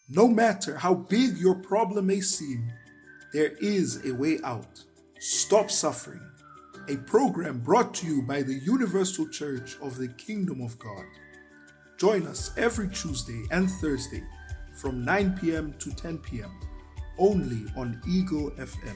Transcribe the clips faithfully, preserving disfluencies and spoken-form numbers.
No matter how big your problem may seem, there is a way out. Stop Suffering, a program brought to you by the Universal Church of the Kingdom of God. Join us every Tuesday and Thursday from nine p.m. to ten p.m. only on Eagle F M.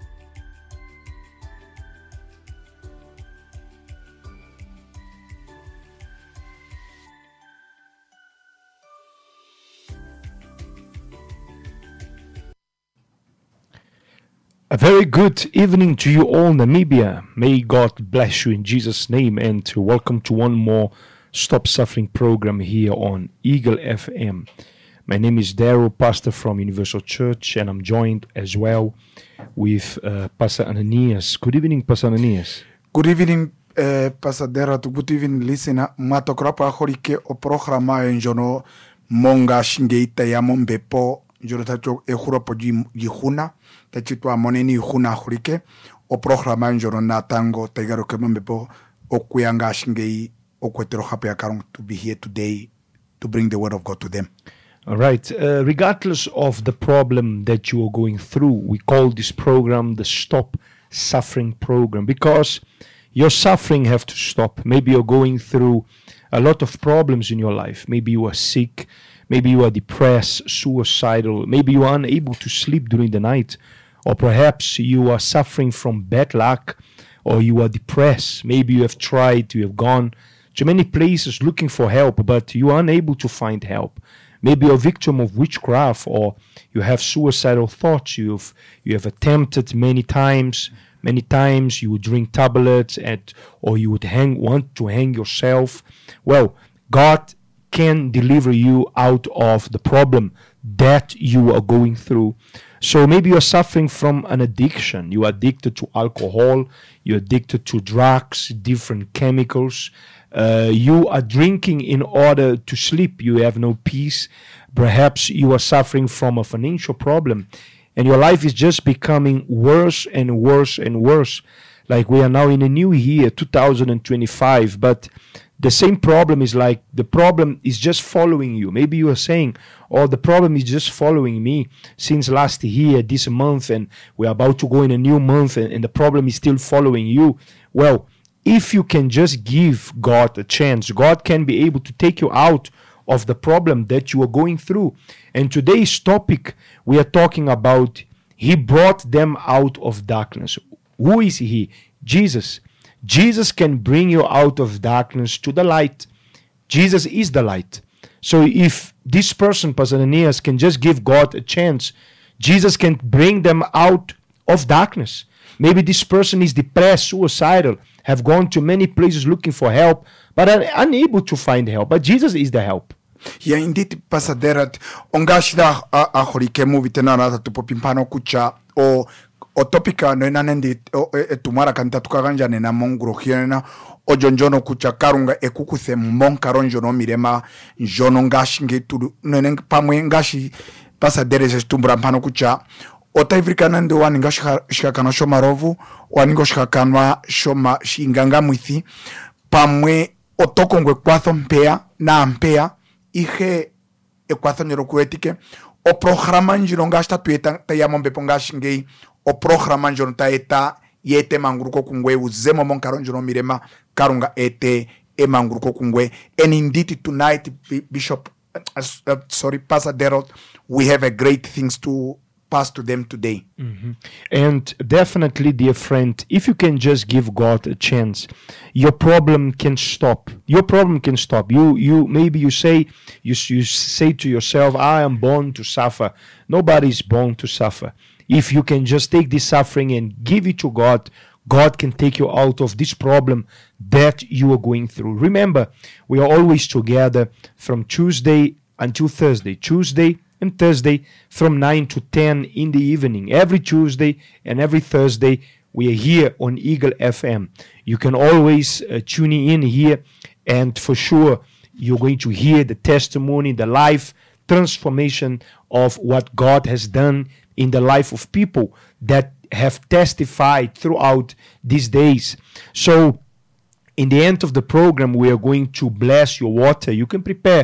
A very good evening to you all, Namibia. May God bless you in Jesus' name, and welcome to one more Stop Suffering program here on Eagle F M. My name is Daryl, pastor from Universal Church, and I'm joined as well with uh, Pastor Ananias. Good evening, Pastor Ananias. Good evening, uh, Pastor Daryl. Good evening, listener. Matokrapa horike o programa enjono monga shingeita ya mombepo njoro tacho ehuropo jihuna. Tachitwa moneni huna horike o programa njoro natango taigaro kemombepo o kuyanga shingei o kwetero hape akarong to be here today to bring the word of God to them. All right. Uh, regardless of the problem that you are going through, we call this program the Stop Suffering program because your suffering have to stop. Maybe you're going through a lot of problems in your life. Maybe you are sick. Maybe you are depressed, suicidal. Maybe you are unable to sleep during the night. Or perhaps you are suffering from bad luck, or you are depressed. Maybe you have tried, you have gone to many places looking for help, but you are unable to find help. Maybe you're a victim of witchcraft, or you have suicidal thoughts. You've you have attempted many times. Many times you would drink tablets, and or you would hang want to hang yourself. Well, God can deliver you out of the problem that you are going through. So maybe you're suffering from an addiction. You are addicted to alcohol. You're addicted to drugs, different chemicals. Uh, you are drinking in order to sleep. You have no peace. Perhaps you are suffering from a financial problem, and your life is just becoming worse and worse and worse. Like we are now in a new year, two thousand twenty-five, but the same problem is like the problem is just following you. Maybe you are saying, oh, the problem is just following me since last year, this month, and we're about to go in a new month, and, and the problem is still following you. Well, if you can just give God a chance, God can be able to take you out of the problem that you are going through. And today's topic, we are talking about, He brought them out of darkness. Who is He? Jesus. Jesus can bring you out of darkness to the light. Jesus is the light. So if this person, Pastor Ananias, can just give God a chance, Jesus can bring them out of darkness. Maybe this person is depressed, suicidal, have gone to many places looking for help, but are unable to find help. But Jesus is the help. Yeah, indeed, Pastor Daryl. Ongashida a horike movie tenara tu popimpano kucha o o topika no inanendi etumara kanta tukaganja nena mongro hiena o jonjono kucha karunga ekukuthe monkaronjo no mirema jono ngashinge tu nenen pamwe ngashi Pastor Daryl se tumbra mpano kucha o taifrikana ndo waninga shikakano shoma rovu waningo shikakanwa shoma shinganga mwithi pamwe otokongwe kwatho mpea na mpea ihe ekwatho nyerokuetike o programa njiro ngashta tueta tayamombe pongashingei o programa njiro taeta yete manguruko kungwe uzemo monkaronjo mirema karunga ete e manguruko kungwe. And indeed tonight, Bishop uh, uh, sorry Pastor Daryl, we have a great things to pass to them today. Mm-hmm. And definitely, dear friend, if you can just give God a chance, your problem can stop. Your problem can stop. You, you maybe you say you, you say to yourself, I am born to suffer. Nobody is born to suffer. If you can just take this suffering and give it to God, God can take you out of this problem that you are going through. Remember, we are always together from Tuesday until Thursday. Tuesday and Thursday from nine to ten in the evening. Every Tuesday and every Thursday, we are here on Eagle F M. You can always uh, tune in here, and for sure, you're going to hear the testimony, the life transformation of what God has done in the life of people that have testified throughout these days. So, in the end of the program, we are going to bless your water. You can prepare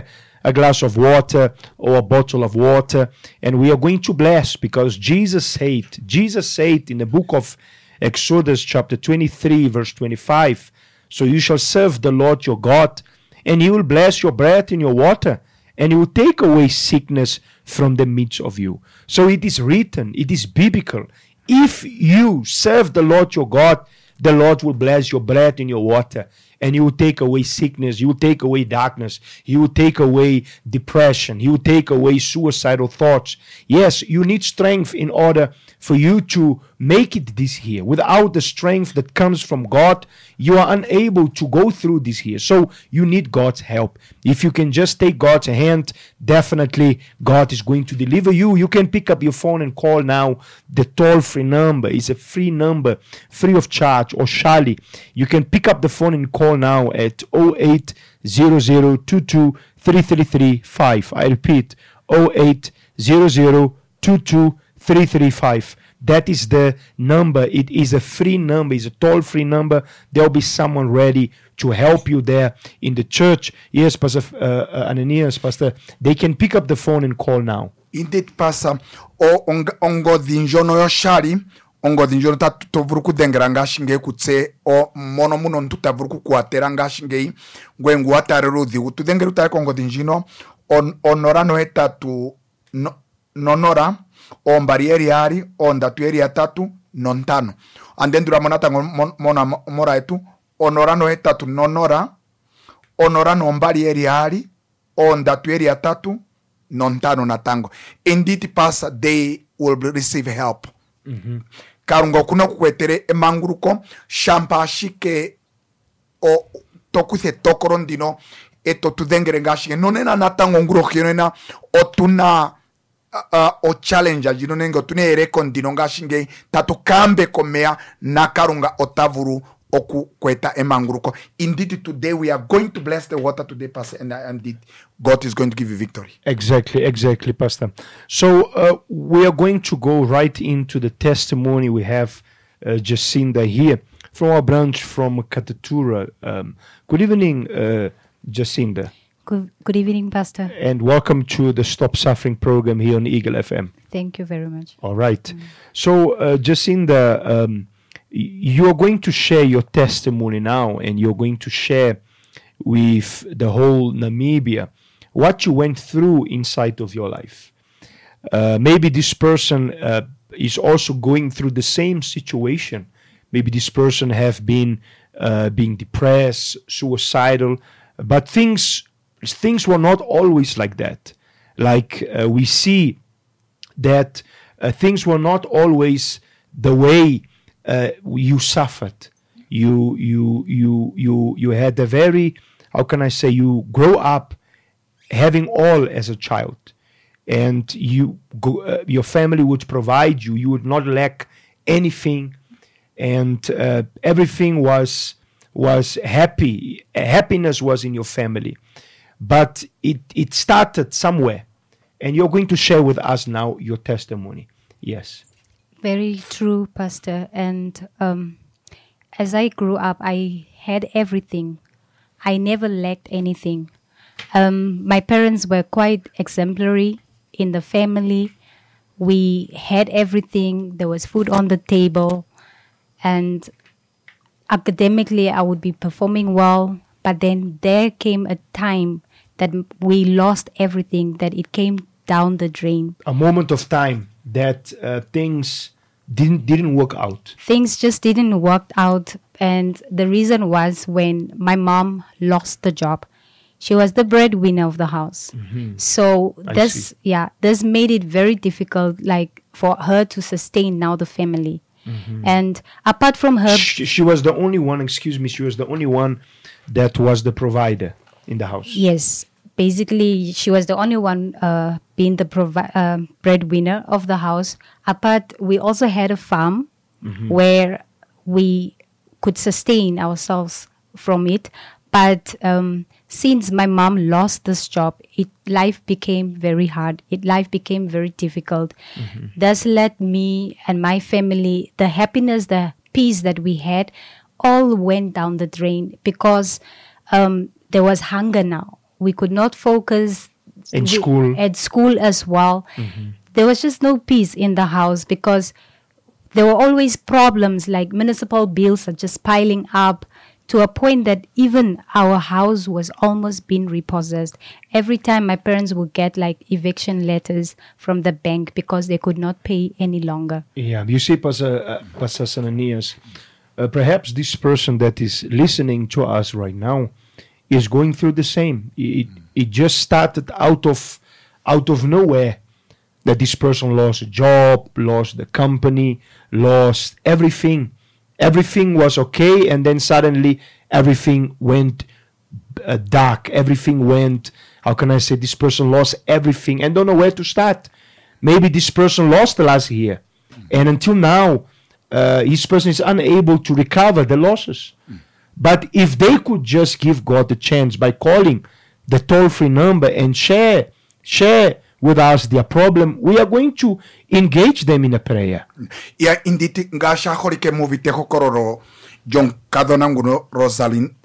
a glass of water or a bottle of water, and we are going to bless, because Jesus said, Jesus said in the book of Exodus chapter twenty-three verse twenty-five, so you shall serve the Lord your God, and he will bless your bread and your water, and he will take away sickness from the midst of you. So it is written, it is biblical. If you serve the Lord your God, the Lord will bless your bread and your water, and he will take away sickness, he will take away darkness, he will take away depression, he will take away suicidal thoughts. Yes, you need strength in order for you to make it this year. Without the strength that comes from God, you are unable to go through this year. So you need God's help. If you can just take God's hand, definitely God is going to deliver you. You can pick up your phone and call now. The toll-free number is a free number, free of charge, or Shali. You can pick up the phone and call now at zero eight zero zero two two three three three five. I repeat, zero eight zero zero two two three three five. That is the number. It is a free number. It's a toll-free number. There will be someone ready to help you there in the church. Yes, Pastor uh, uh, Ananias, Pastor, they can pick up the phone and call now. Indeed, Pastor. O ongo dinjono yo shari, ongo dinjono ta tovuru kudengera ngashinge kutse o mono muno ntutavuru kukwatera ngashinge ngwengu atarero dhigu tudengera utare kongo dinjino on onorano etatu no, nonora on barieri ari on datueri atatu nontano andendura monata mona mora etu onorano etatu nonora onorano on barieri ari on datueri atatu nontano natango. Indeed, Pastor, they will receive help. Mm-hmm. Karungo kuna kukwetere emanguruko shampa shike o tokuthe tokorondino eto tudengere ngashinge nonena natango ngurokhionena otuna uh, o challenge jino nengo tune rekondino ngashinge tatukambe komea nakarunga otavuru oku kweta emanguruko. Indeed, today we are going to bless the water today, Pastor, and indeed God is going to give you victory. Exactly, exactly, Pastor. So uh, we are going to go right into the testimony. We have uh, Jacinda here from our branch from Katatura. Um, good evening, uh, Jacinda. Good, good evening, Pastor. And welcome to the Stop Suffering program here on Eagle F M. Thank you very much. All right. Mm. So, uh, Jacinda, um, you're going to share your testimony now, and you're going to share with the whole Namibia what you went through inside of your life. Uh, maybe this person uh, is also going through the same situation. Maybe this person have been uh, being depressed, suicidal, but things things were not always like that. Like uh, we see that uh, things were not always the way Uh, you suffered. You you you you you had a very, how can I say, you grow up having all as a child, and you go, uh, your family would provide you. You would not lack anything, and uh, everything was was happy. Happiness was in your family, but it it started somewhere, and you're going to share with us now your testimony. Yes. Very true, Pastor. And um, as I grew up, I had everything. I never lacked anything. Um, my parents were quite exemplary in the family. We had everything. There was food on the table. And academically, I would be performing well. But then there came a time that we lost everything, that it came down the drain. A moment of time that uh, things didn't didn't work out. Things just didn't work out, and the reason was when my mom lost the job. She was the breadwinner of the house. Mm-hmm. So I this see. yeah, this made it very difficult, like for her to sustain now the family. Mm-hmm. And apart from her, she, she was the only one. Excuse me, she was the only one that was the provider in the house. Yes. Basically, she was the only one uh, being the provi- uh, breadwinner of the house. Apart, we also had a farm mm-hmm. where we could sustain ourselves from it. But um, since my mom lost this job, it life became very hard. It life became very difficult. Mm-hmm. This led me and my family, the happiness, the peace that we had, all went down the drain because um, there was hunger now. We could not focus In we- school. at school as well. There was just no peace in the house because there were always problems, like municipal bills are just piling up to a point that even our house was almost being repossessed. Every time my parents would get like eviction letters from the bank because they could not pay any longer. Yeah, you see, Pastor, uh, Pastor Sananias, uh, perhaps this person that is listening to us right now is going through the same. It, it just started out of out of nowhere that this person lost a job, lost the company, lost everything. Everything was okay, and then suddenly everything went uh, dark. Everything went, how can I say, this person lost everything and don't know where to start. Maybe this person lost the last year, and until now, uh, this person is unable to recover the losses. But if they could just give God a chance by calling the toll-free number and share, share with us their problem, we are going to engage them in a prayer. Ia inditi nga shahori ke movite hokororo John Kadona nguno Rosalind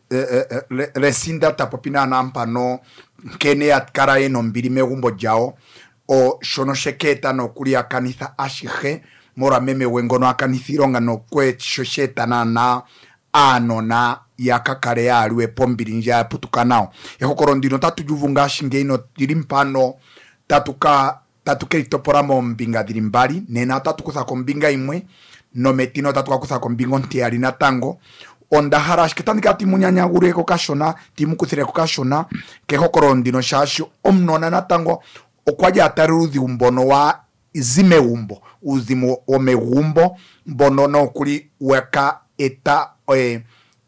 resinda tapopina nampano kene atkara eno mbiri megumbo jao o shono sheketa no kuria kanitha ashihe mora meme wengono akanithironga no kwe shosheta na na ano na yakakare aliwe pombiri nja putukanao ehokoro ndino tatu juvunga shingeino dirimpano tatuka tatuke itopora mombinga dirimbali nena tatukusa kombinga imwe no metino tatuka kusa kombingo ntiari na tango onda harash ketandika timunyanya ureko kashona timukuthire ko kashona ke hokoro ndino shasho omnona na tango okwaja ataruthi umbono wa izime umbo uzimo omegumbo mbono no kuri weka eta eh,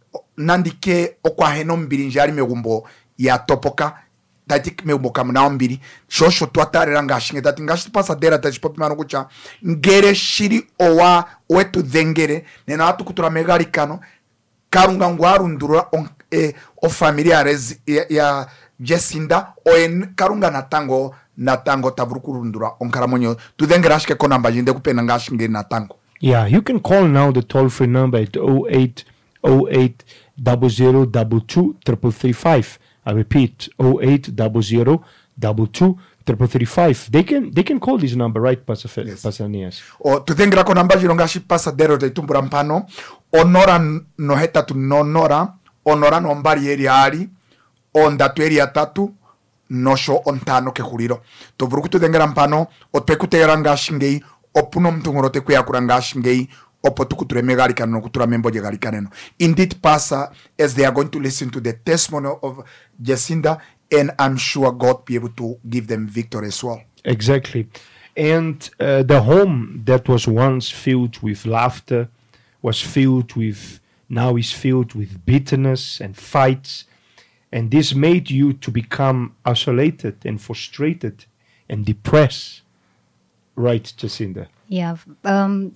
nandike okwaheno mbiri njari megumbo ya topoka tatik megumbo kamna mbiri shosho twatarera ngashinge tati ngashi pasadera tachipopi mano kucha ngere shiri owa wetu dhengere nena atu kutura megari kano karunga ngwaru ndura on, eh, o familiares ya, ya Jesinda o en karunga natango natango tavurukurundura on karamonyo tu dhengerashke konamba jinde kupena ngashinge natango. Yeah, you can call now the toll-free number at oh eight oh eight zero zero two two three three five. I repeat, oh eight zero zero two two three three five. They can they can call this number, right, Pastor Fe- Yes. Pastor Aeneas? O tu dengra ko namba jironga shi pasadero de tumbura mpano onora no heta tu nonora onora no mbari eri ari onda tu eri atatu no sho ontano ke huriro to vurukutu dengra mpano o pekutera ngashingei opuno mtungorote kuya kuranga shingei opotukuture megari kanu kutura membo je gari kaneno. Indeed, Pastor, as they are going to listen to the testimony of Jacinda, and I'm sure God be able to give them victory as well. Exactly. And uh, the home that was once filled with laughter was filled with, now is filled with bitterness and fights. And this made you to become isolated and frustrated and depressed. Right, Jacinda? Yeah, um,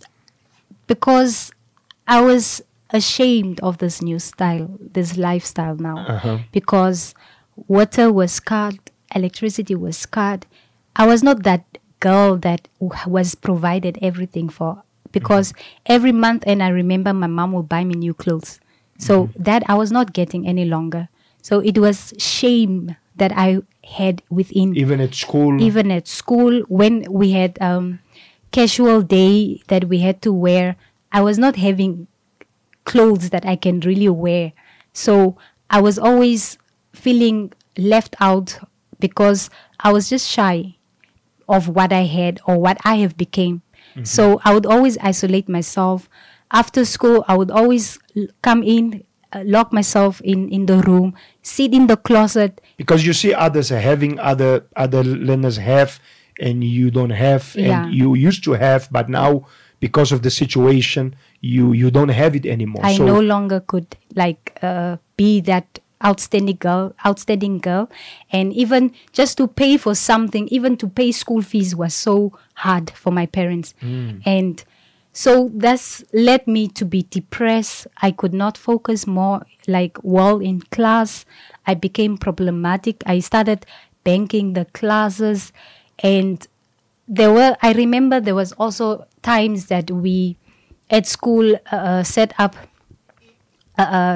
because I was ashamed of this new style, this lifestyle now, Uh-huh. because water was cut, electricity was cut. I was not that girl that w- was provided everything for, because every month, and I remember my mom would buy me new clothes. So that I was not getting any longer. So it was shame that I had within Even at school? even at school when we had um, casual day that we had to wear, I was not having clothes that I can really wear. So I was always feeling left out because I was just shy of what I had or what I have became. So I would always isolate myself. After school, I would always l- come in, uh, lock myself in, in the room, sit in the closet. Because you see others are having, other other learners have, and you don't have, Yeah. and you used to have, but now because of the situation, you you don't have it anymore. I so no longer could like uh, be that outstanding girl, outstanding girl, and even just to pay for something, even to pay school fees was so hard for my parents, and so that's led me to be depressed. I could not focus more like well in class. I became problematic. I started banking the classes, and there were. I remember there was also times that we at school uh, set up a, a,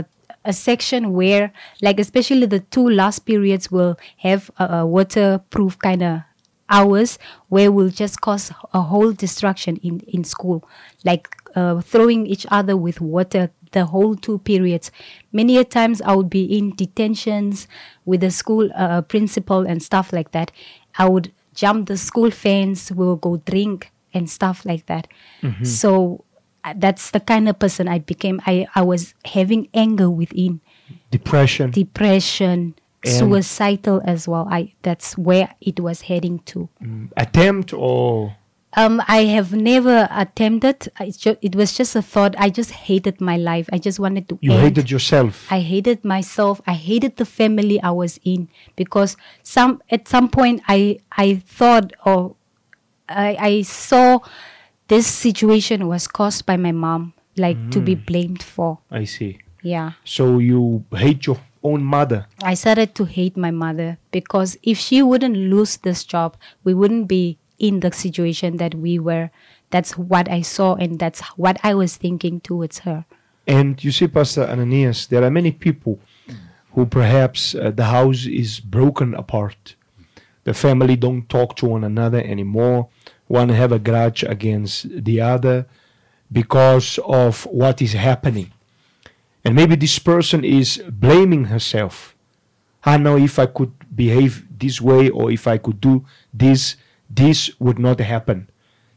a section where, like, especially the two last periods will have a, a waterproof kind of hours where we'll just cause a whole destruction in, in school, like uh, throwing each other with water the whole two periods. Many a times I would be in detentions with the school uh, principal and stuff like that. I would jump the school fence, we'll go drink and stuff like that. Mm-hmm. So uh, that's the kind of person I became. I, I was having anger within. Depression. Depression. And suicidal as well. I that's where it was heading to. Mm, attempt or um I have never attempted. It, ju- it was just a thought. I just hated my life. I just wanted to you end. hated yourself. I hated myself. I hated the family I was in, because some at some point I I thought or I I saw this situation was caused by my mom, like mm. to be blamed for. I see. Yeah. So you hate your own mother. I started to hate my mother, because if she wouldn't lose this job, we wouldn't be in the situation that we were. That's what I saw, and that's what I was thinking towards her. And you see, Pastor Ananias, there are many people who perhaps uh, the house is broken apart. The family don't talk to one another anymore. One have a grudge against the other because of what is happening. And maybe this person is blaming herself. I know if I could behave this way, or if I could do this, this would not happen.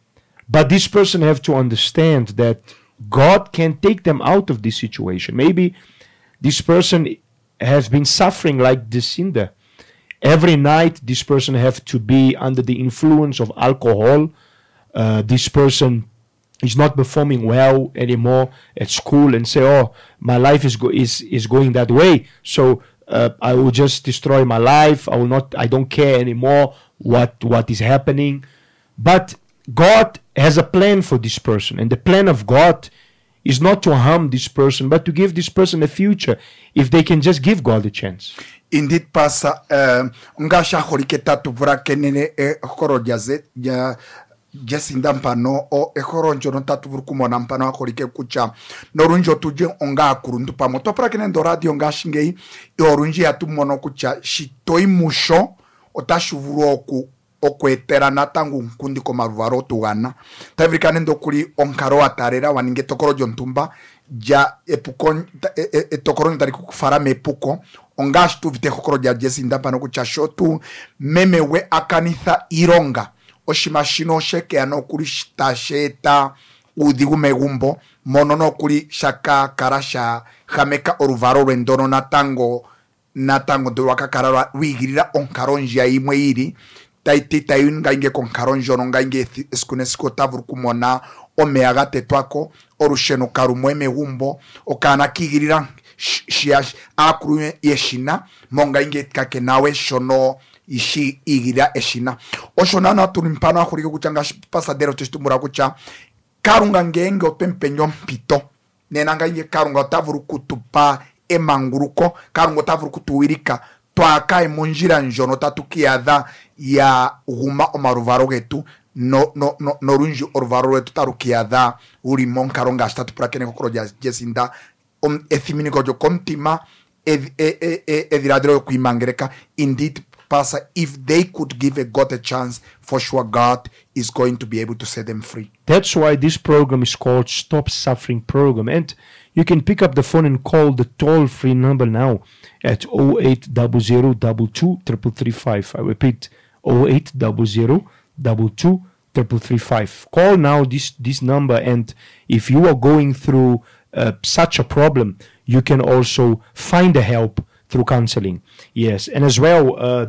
But this person have to understand that God can take them out of this situation. Maybe this person has been suffering like Jacinda. Every night this person have to be under the influence of alcohol. Uh, this person is not performing well anymore at school, and say, oh, my life is go- is is going that way, so uh, I will just destroy my life. I will not. I don't care anymore what what is happening. But God has a plan for this person, and the plan of God is not to harm this person, but to give this person a future if they can just give God a chance. Indeed, Pastor, ngasha horiketa tuvura kenene horo jaze ja Jacinda mpano o ekoronjo no tatuvuru kumona mpano akorike kucha norunjo tuje onga akurundu pamo topra kenendo radio ngashingei orunji atumono kucha shitoi musho otashuvuru oku okweterana tangu nkundi ko maruvaro tugana tavirikane kuri onkaro atarera waninge tokoro jontumba ja epukon e, e, e tokoro ndari kufara mepuko ongash tu vite kokoro ja Jacinda mpano kucha shotu memewe akanitha ironga oshimashino sheke ano kuri shitasheta udigu megumbo mono no kuri shaka karasha jameka oruvaro rendono natango natango duwaka karara wigirira onkaronja imwe iri taiti tayunga inge konkaronjo nonga inge eskunesko tavuru kumona omeaga tetwako orusheno karumwe megumbo okana kigirira shiash akuru yeshina monga inge kake nawe shono ishi igira eshina oshona na tulimpana akhurike kuchanga pasadero testumura kucha karunga ngenge opempenyo mpito nenanga inge karunga tavuru kutupa emanguruko karunga tavuru kutuwirika twaka emunjira njono tatukiadha ya guma omaruvaro getu no no no norunji oruvaro getu tarukiadha uri monkaronga statu prakene kokoro Jacinda um ethimini kojo kontima ed e e ediradro kuimangereka. Indeed, Pastor, if they could give a God a chance, for sure God is going to be able to set them free. That's why this program is called Stop Suffering Program. And you can pick up the phone and call the toll-free number now at zero eight zero zero two two three three five. I repeat, zero eight zero zero two two three three five. Call now this, this number, and if you are going through uh, such a problem, you can also find the help through counseling. Yes, and as well, uh,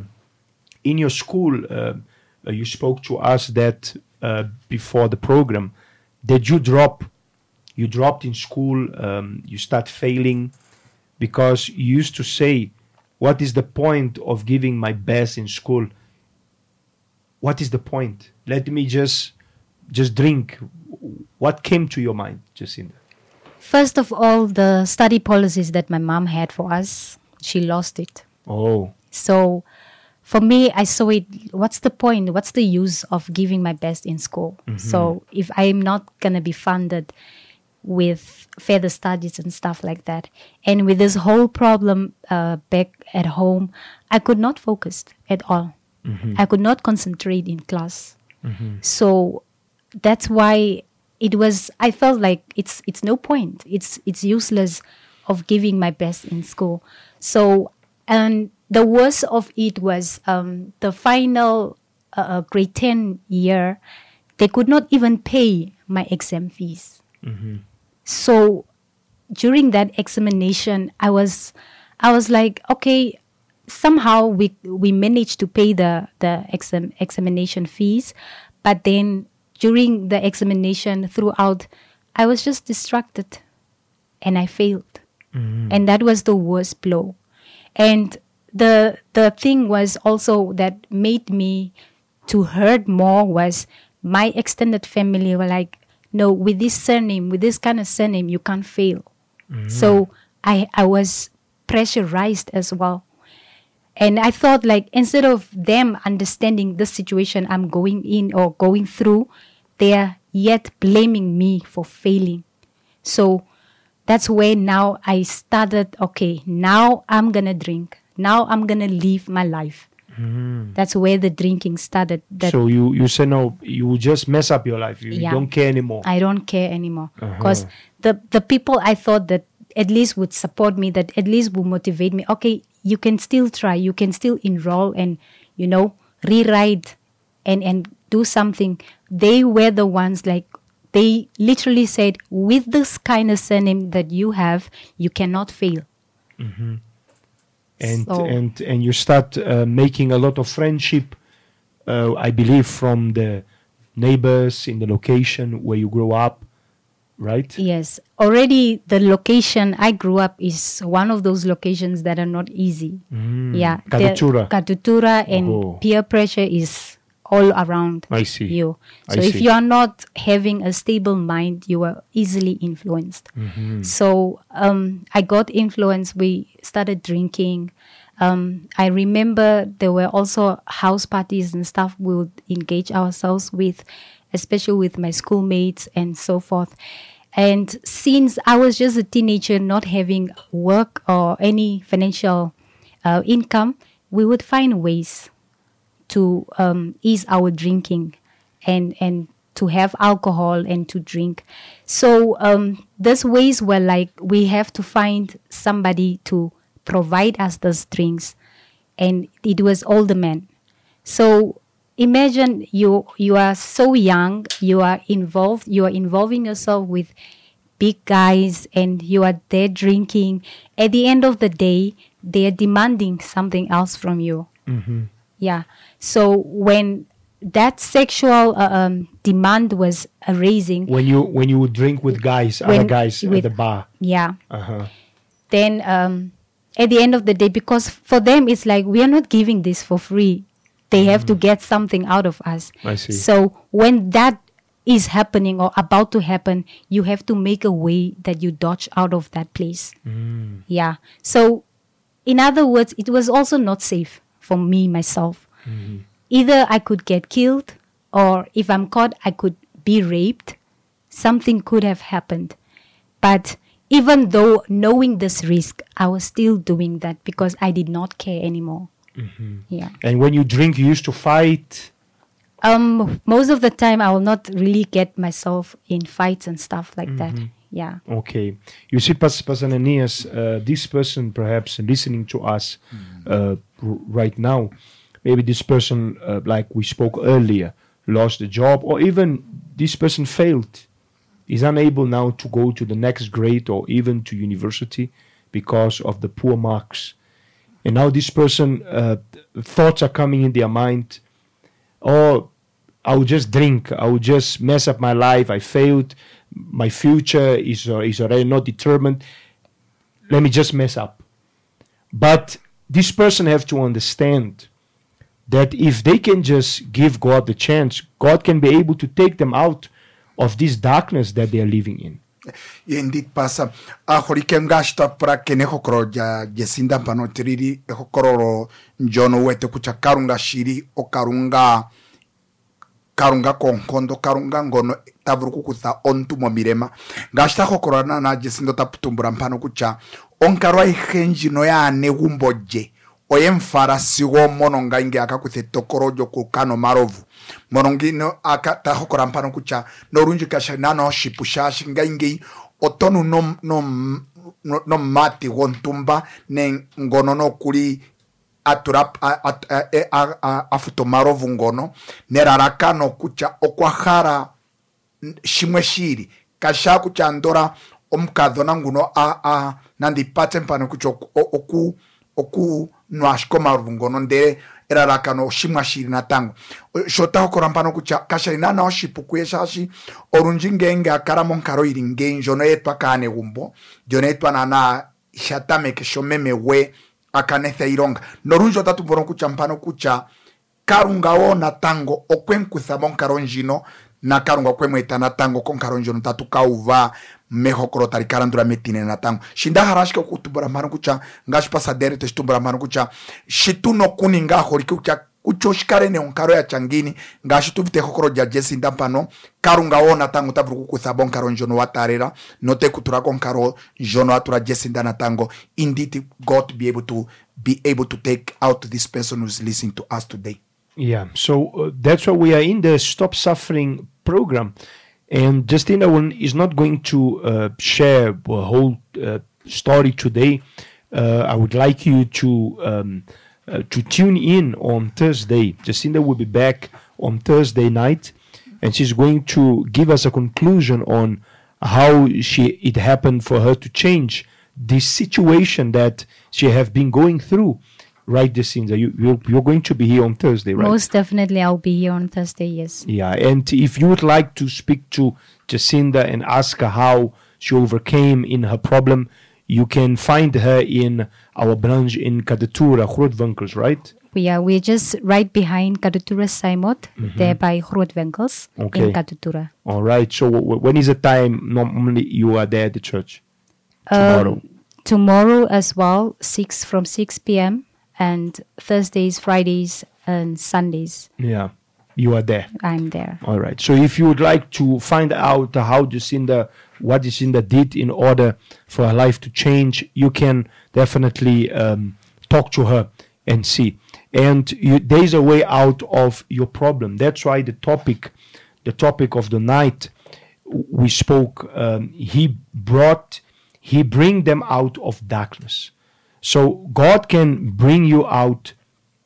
in your school, uh, uh, you spoke to us that uh, before the program, that you drop, you dropped in school, um, you start failing, because you used to say, what is the point of giving my best in school? What is the point? Let me just just drink. What came to your mind, Jacinda? First of all, the study policies that my mom had for us, she lost it. Oh. So for me, I saw it, what's the point? What's the use of giving my best in school? Mm-hmm. So if I'm not going to be funded, with further studies and stuff like that. And with this whole problem uh, back at home, I could not focus at all. Mm-hmm. I could not concentrate in class. Mm-hmm. So that's why it was, I felt like it's it's no point. It's it's useless of giving my best in school. So, and the worst of it was um, the final uh, grade ten year, they could not even pay my exam fees. Mm-hmm. So during that examination, I was, I was like, okay, somehow we we managed to pay the the exam examination fees, but then during the examination throughout, I was just distracted, and I failed, mm-hmm. and that was the worst blow. And the the thing was also that made me to hurt more was my extended family were like, no, with this surname, with this kind of surname, you can't fail. Mm-hmm. So I I was pressurized as well. And I thought like instead of them understanding the situation I'm going in or going through, they're yet blaming me for failing. So that's where now I started, okay, now I'm going to drink. Now I'm going to live my life. Mm. That's where the drinking started. That so you, you say, no, you just mess up your life. You, yeah, you don't care anymore. I don't care anymore. Because uh-huh. the, the people I thought that at least would support me, that at least would motivate me. Okay, you can still try. You can still enroll and, you know, rewrite and, and do something. They were the ones like, they literally said, with this kind of surname that you have, you cannot fail. Mm-hmm. And, so, and and you start uh, making a lot of friendship, uh, I believe, from the neighbors in the location where you grew up, right? Yes. Already the location I grew up is one of those locations that are not easy. Mm. Yeah. Katutura. Katutura and oh. peer pressure is all around I see. you. So I if see. you are not having a stable mind, you are easily influenced. Mm-hmm. So um, I got influenced. We started drinking. Um, I remember there were also house parties and stuff we would engage ourselves with, especially with my schoolmates and so forth. And since I was just a teenager, not having work or any financial uh, income, we would find ways to um, ease our drinking and, and to have alcohol and to drink. So um, those ways were like, we have to find somebody to provide us those drinks. And it was older men. So imagine you you are so young, you are involved, you are involving yourself with big guys and you are there drinking. At the end of the day, they are demanding something else from you. Mm-hmm. Yeah. So when that sexual uh, um, demand was arising, when you when you would drink with guys, when, other guys with, at the bar, yeah. Uh-huh. Then um, at the end of the day, because for them it's like we are not giving this for free, they have mm. to get something out of us. I see. So when that is happening or about to happen, you have to make a way that you dodge out of that place. Mm. Yeah. So in other words, it was also not safe for me, myself. Mm-hmm. Either I could get killed or if I'm caught, I could be raped. Something could have happened. But even though knowing this risk, I was still doing that because I did not care anymore. Mm-hmm. Yeah. And when you drink, you used to fight? Um, most of the time, I will not really get myself in fights and stuff like mm-hmm. that. Yeah. Okay. You see, Pastor Ananias, uh, this person perhaps listening to us mm-hmm. uh, r- right now, maybe this person, uh, like we spoke earlier, lost a job, or even this person failed, is unable now to go to the next grade or even to university because of the poor marks. And now this person, uh, thoughts are coming in their mind, oh, I will just drink, I will just mess up my life, I failed, my future is, uh, is already not determined, let me just mess up. But this person have to understand that if they can just give God the chance, God can be able to take them out of this darkness that they are living in. Indeed, Pastor. Ahorikem gashta para kene hokoro ja jesinda panotiriri hokoro njono wete kuchakarunga shiri okarunga karunga konkondo karunga ngono tavuru kukutha ontu momirema ngashi tahokorana na Jesindo taputumbura mpano kucha onkarwa ihenjino ya negumbo je oye mfarasi wo mono ngainge akakuthe tokorojo kukano marovu monongino aka tahokora mpano kucha norunji kashanano shipushashi ngainge otonu no no no, no mati wontumba ne ngono no kuli aturap afuto marovu ngono nerarakano kucha okwahara shimwe shiri kasha kucha ndora omkadhona nguno a a nandi paten pano kucha oku oku nwashko marovu ngono ndere erarakano shimwa shiri natango shota hokora mpano kucha kasharina na oshipuku yeshashi orunjingenge akara monkaro iringe njono yetwa kane gumbo jone yetwa na na shatame keshomeme we akanetha ironga norunjo tatu boron kucha mpano kucha karunga wo natango okwenkutha monkaro njino na karunga kwemweta natango konkaro njino tatu kauva mehokoro tarikarandura metine natango shinda harashika kutubura mpano kucha ngashi pasadere testumbura mpano kucha shituno kuninga horiki kucha uchoshikare ne onkaro ya changini ngashi tuvite hokoro ja Jesindo mpano karunga wo natango tavuru kukutha bonkaro njono watarera note kutura konkaro njono atura Jesindo natango. Indeed God to be able to be able to take out this person who's listening to us today. Yeah, so uh, that's why we are in the Stop Suffering program, and Justina will, is not going to uh, share a whole uh, story today. Uh, I would like you to um, uh, to tune in on Thursday. Jacinda will be back on Thursday night, and she's going to give us a conclusion on how she it happened for her to change this situation that she have been going through. Right, Jacinda, you you're, you're going to be here on Thursday, right? Most definitely, I'll be here on Thursday. Yes. Yeah, and if you would like to speak to Jacinda and ask her how she overcame in her problem, you can find her in our branch in Kadatura, Grootwinkels, right? We are we're just right behind Kadatura Saimot, mm-hmm. there by Grootwinkels okay. in Kadatura. All right. So w- when is the time normally you are there at the church? Tomorrow. Um, tomorrow as well, six from six p.m. and Thursdays, Fridays, and Sundays. Yeah, you are there. I'm there. All right. So if you would like to find out how Jacinda, what Jacinda did in order for her life to change, you can definitely um, talk to her and see. And you, there is a way out of your problem. That's why the topic, the topic of the night, we spoke. Um, he brought, he bring them out of darkness. So God can bring you out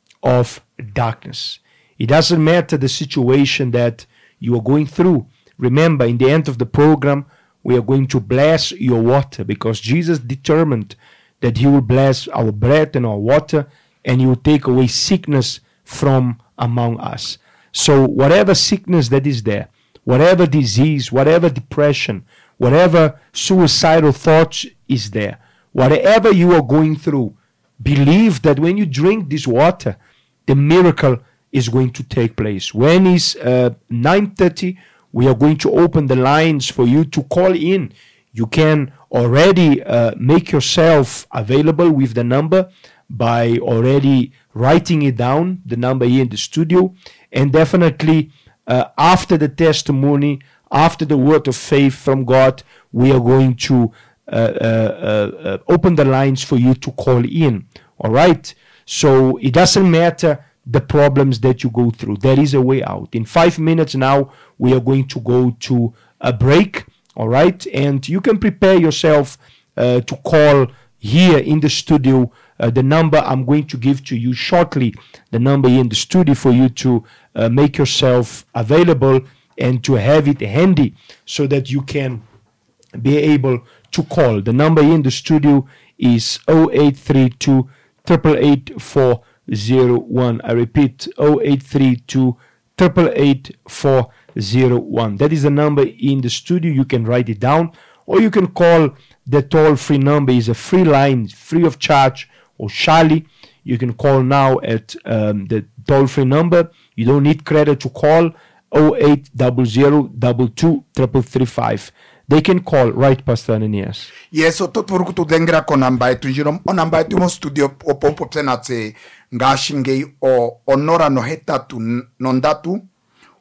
of darkness. It doesn't matter the situation that you are going through. Remember, in the end of the program, we are going to bless your water because Jesus determined that he will bless our bread and our water and he will take away sickness from among us. So whatever sickness that is there, whatever disease, whatever depression, whatever suicidal thoughts is there, whatever you are going through, believe that when you drink this water, the miracle is going to take place. When it's uh, nine thirty, we are going to open the lines for you to call in. You can already uh, make yourself available with the number by already writing it down, the number here in the studio. And definitely uh, after the testimony, after the word of faith from God, we are going to Uh, uh, uh, open the lines for you to call in. All right. So it doesn't matter the problems that you go through. There is a way out. In five minutes now, we are going to go to a break. All right. And you can prepare yourself uh, to call here in the studio. Uh, the number I'm going to give to you shortly, the number here in the studio for you to uh, make yourself available and to have it handy so that you can be able to call. The number in the studio is zero eight three two, eight eight eight, four zero one. I repeat, zero eight three two, eight eight eight, four zero one. That is the number in the studio. You can write it down or you can call the toll-free number. Is a free line, free of charge, or Shali. You can call now at um, the toll-free number. You don't need credit to call. zero eight zero zero two two three three five. They can call, right, Pastor Ananias? Yes, so tot vorku tu dengra ko namba etu jiro o namba etu mo studio o pompo psena tse ngashingei o onora no heta tu nondatu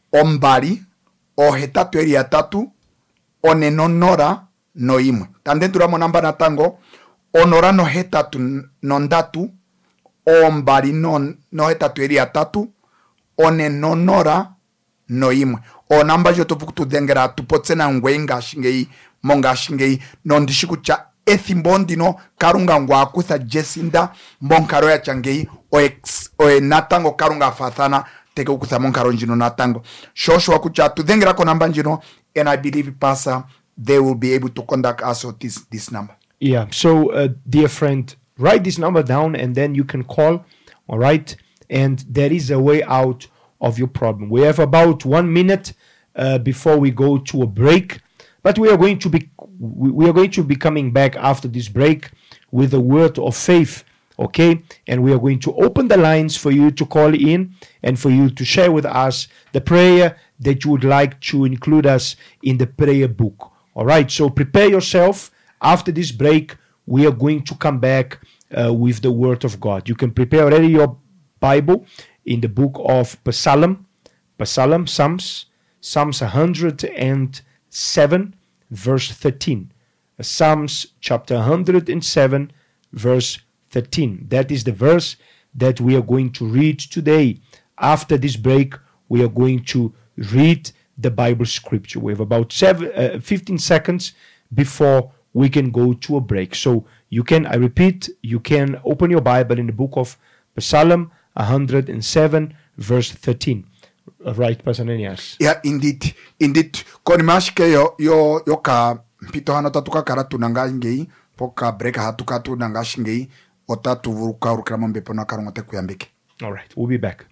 ombali ohetatu eri atatu one nonora no imwe. Tandendura monamba natango onora no hetatu no ndatu ombali no, no hetatu eri atatu one nonora no imwe. O namba jo tovuku tudengera tupotse na ngwenga shingei monga shingei no ndishikucha ethimbo ndino karunga ngwa kutha Jesinda monkaro ya changei o, ex, o natango karunga fathana teke ukutha monkaro njino natango shosho wakucha tudengera ko namba njino, and I believe Pastor they will be able to contact us with this this number. Yeah, so uh, dear friend, write this number down and then you can call, all right? And there is a way out of your problem. We have about one minute uh, before we go to a break, but we are going to be we are going to be coming back after this break with a word of faith, okay? And we are going to open the lines for you to call in and for you to share with us the prayer that you would like to include us in the prayer book. All right, so prepare yourself. After this break, we are going to come back uh, with the word of God. You can prepare already your Bible in the book of Psalm, Psalm, Psalms, Psalms one hundred seven, verse thirteen. Psalms chapter one hundred seven, verse thirteen. That is the verse that we are going to read today. After this break, we are going to read the Bible scripture. We have about seven, uh, fifteen seconds before we can go to a break. So you can, I repeat, you can open your Bible in the book of Psalm one hundred seven, verse thirteen. Right, Pastor Nenias? Yeah, indeed. Indeed. Konimashike yo, yo, yo ka pito hano tatuka karatu nanga ingei, poka break hatuka tu nanga shingei, otatu vuruka urukira mambepo na karungote kuyambeke. All right, we'll be back.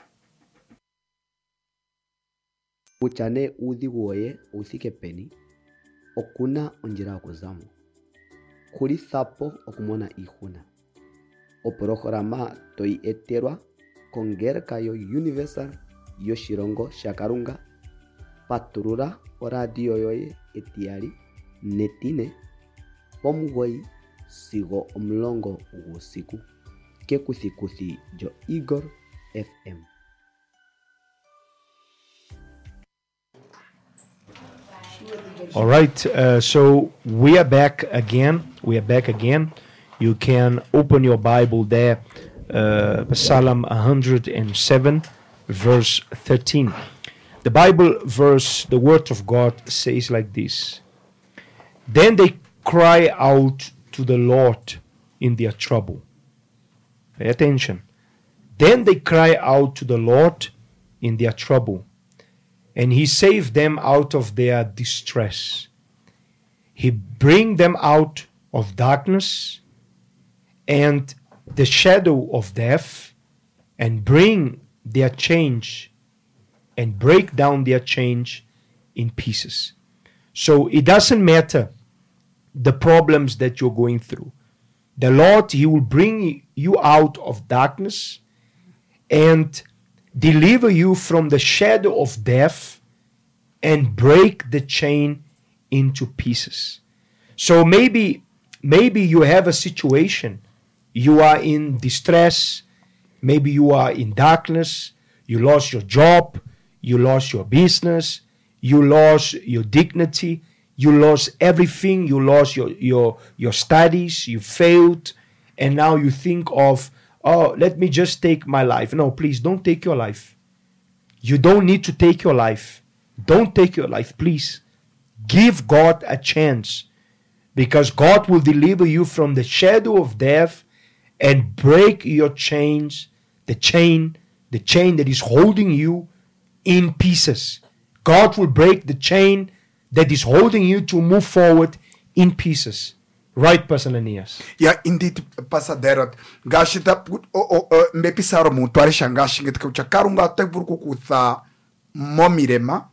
Uchane udhi woye uthike peni, okuna onjira okuzamu. Kuri thapo okumona ihuna. Oporojorama toi eterwa kongerka yo universal yo shirongo shakarunga. Paturura oradio yoye etiari netine pomgoi sigo omlongo usiku. Kekuthikuthi jo Igor F M. All right, uh, so we are back again. We are back again. You can open your Bible there, uh, Psalm one hundred seven, verse thirteen. The Bible verse, the word of God says like this. Then they cry out to the Lord in their trouble. Pay attention. Then they cry out to the Lord in their trouble, and he saved them out of their distress. He bring them out of darkness and the shadow of death, and bring their change and break down their change in pieces. So it doesn't matter the problems that you're going through. The Lord, he will bring you out of darkness and deliver you from the shadow of death and break the chain into pieces. So maybe maybe you have a situation, you are in distress, maybe you are in darkness, you lost your job, you lost your business, you lost your dignity, you lost everything, you lost your your your studies, you failed, and now you think of, oh, let me just take my life. No, please don't take your life. You don't need to take your life. Don't take your life, please. Give God a chance, because God will deliver you from the shadow of death and break your chains, the chain, the chain that is holding you in pieces. God will break the chain that is holding you to move forward in pieces. Right, Pastor Ananias? Yeah, indeed, Pastor Derot. Gashita mbepisaro mutuari shangashi ngetika uchakarunga tevuruku kutha momirema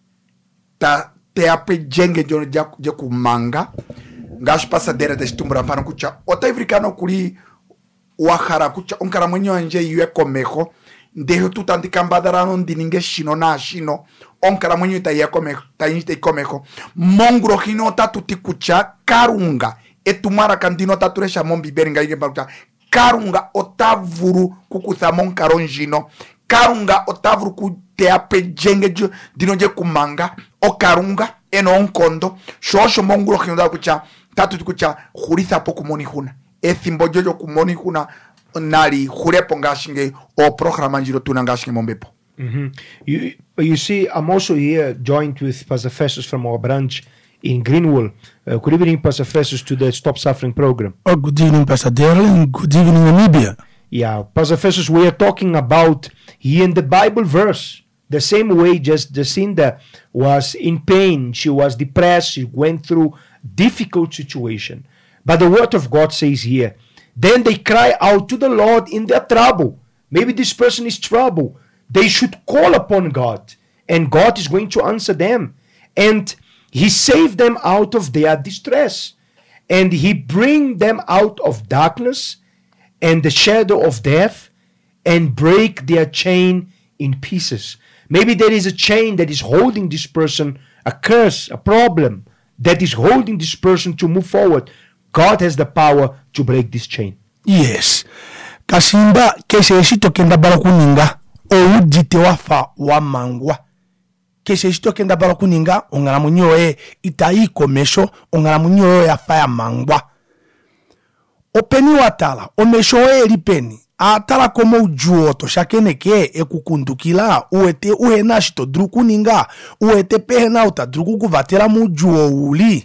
ta te ape jenge jono jaku manga. Gash Pastor Derot eshitumbura pano kucha otaifrikano kuri wahara kucha onkara mwenyo anje yue komejo. Ndeho tutantikambadarano ndininge shino na shino onkara mwenyo itaia komejo tainite komejo mongro hino tatuti kucha karunga etumara kandino taturesha mombi beringa ige baruta karunga otavuru kukutha monkaronjino karunga otavuru te ape jengejo dinoje kumanga okarunga eno onkondo shosho mongulo kinda kucha tatu kucha khulitha po kumoni huna ethimbo jojo kumoni huna nali khulepo ngashinge o programa njiro tuna ngashinge mombepo. Mm-hmm. You you see, I'm also here joined with Pastor Festus from our branch in Greenwell. Uh, good evening, Pastor Festus, to the Stop Suffering program. Oh, good evening, Pastor Daryl, and good evening, Namibia. Yeah, Pastor Festus, we are talking about here in the Bible verse, the same way just Jacinda was in pain, she was depressed, she went through difficult situation. But the word of God says here, then they cry out to the Lord in their trouble. Maybe this person is trouble. They should call upon God, and God is going to answer them. And He saved them out of their distress, and He bring them out of darkness and the shadow of death, and break their chain in pieces. Maybe there is a chain that is holding this person, a curse, a problem that is holding this person to move forward. God has the power to break this chain. Yes. Kasimba kese shito kenda balakuninga o udite wafa wa mangwa. Kese shito kenda balakuninga ongala munyoe itai komesho ongala munyoe ya fa ya mangwa. Openi watala omesho eri peni atala como ujuo to shakene ke ekukundukila uete uhena shito drukuninga uete pehena uta druku kuvatela mujuo uli.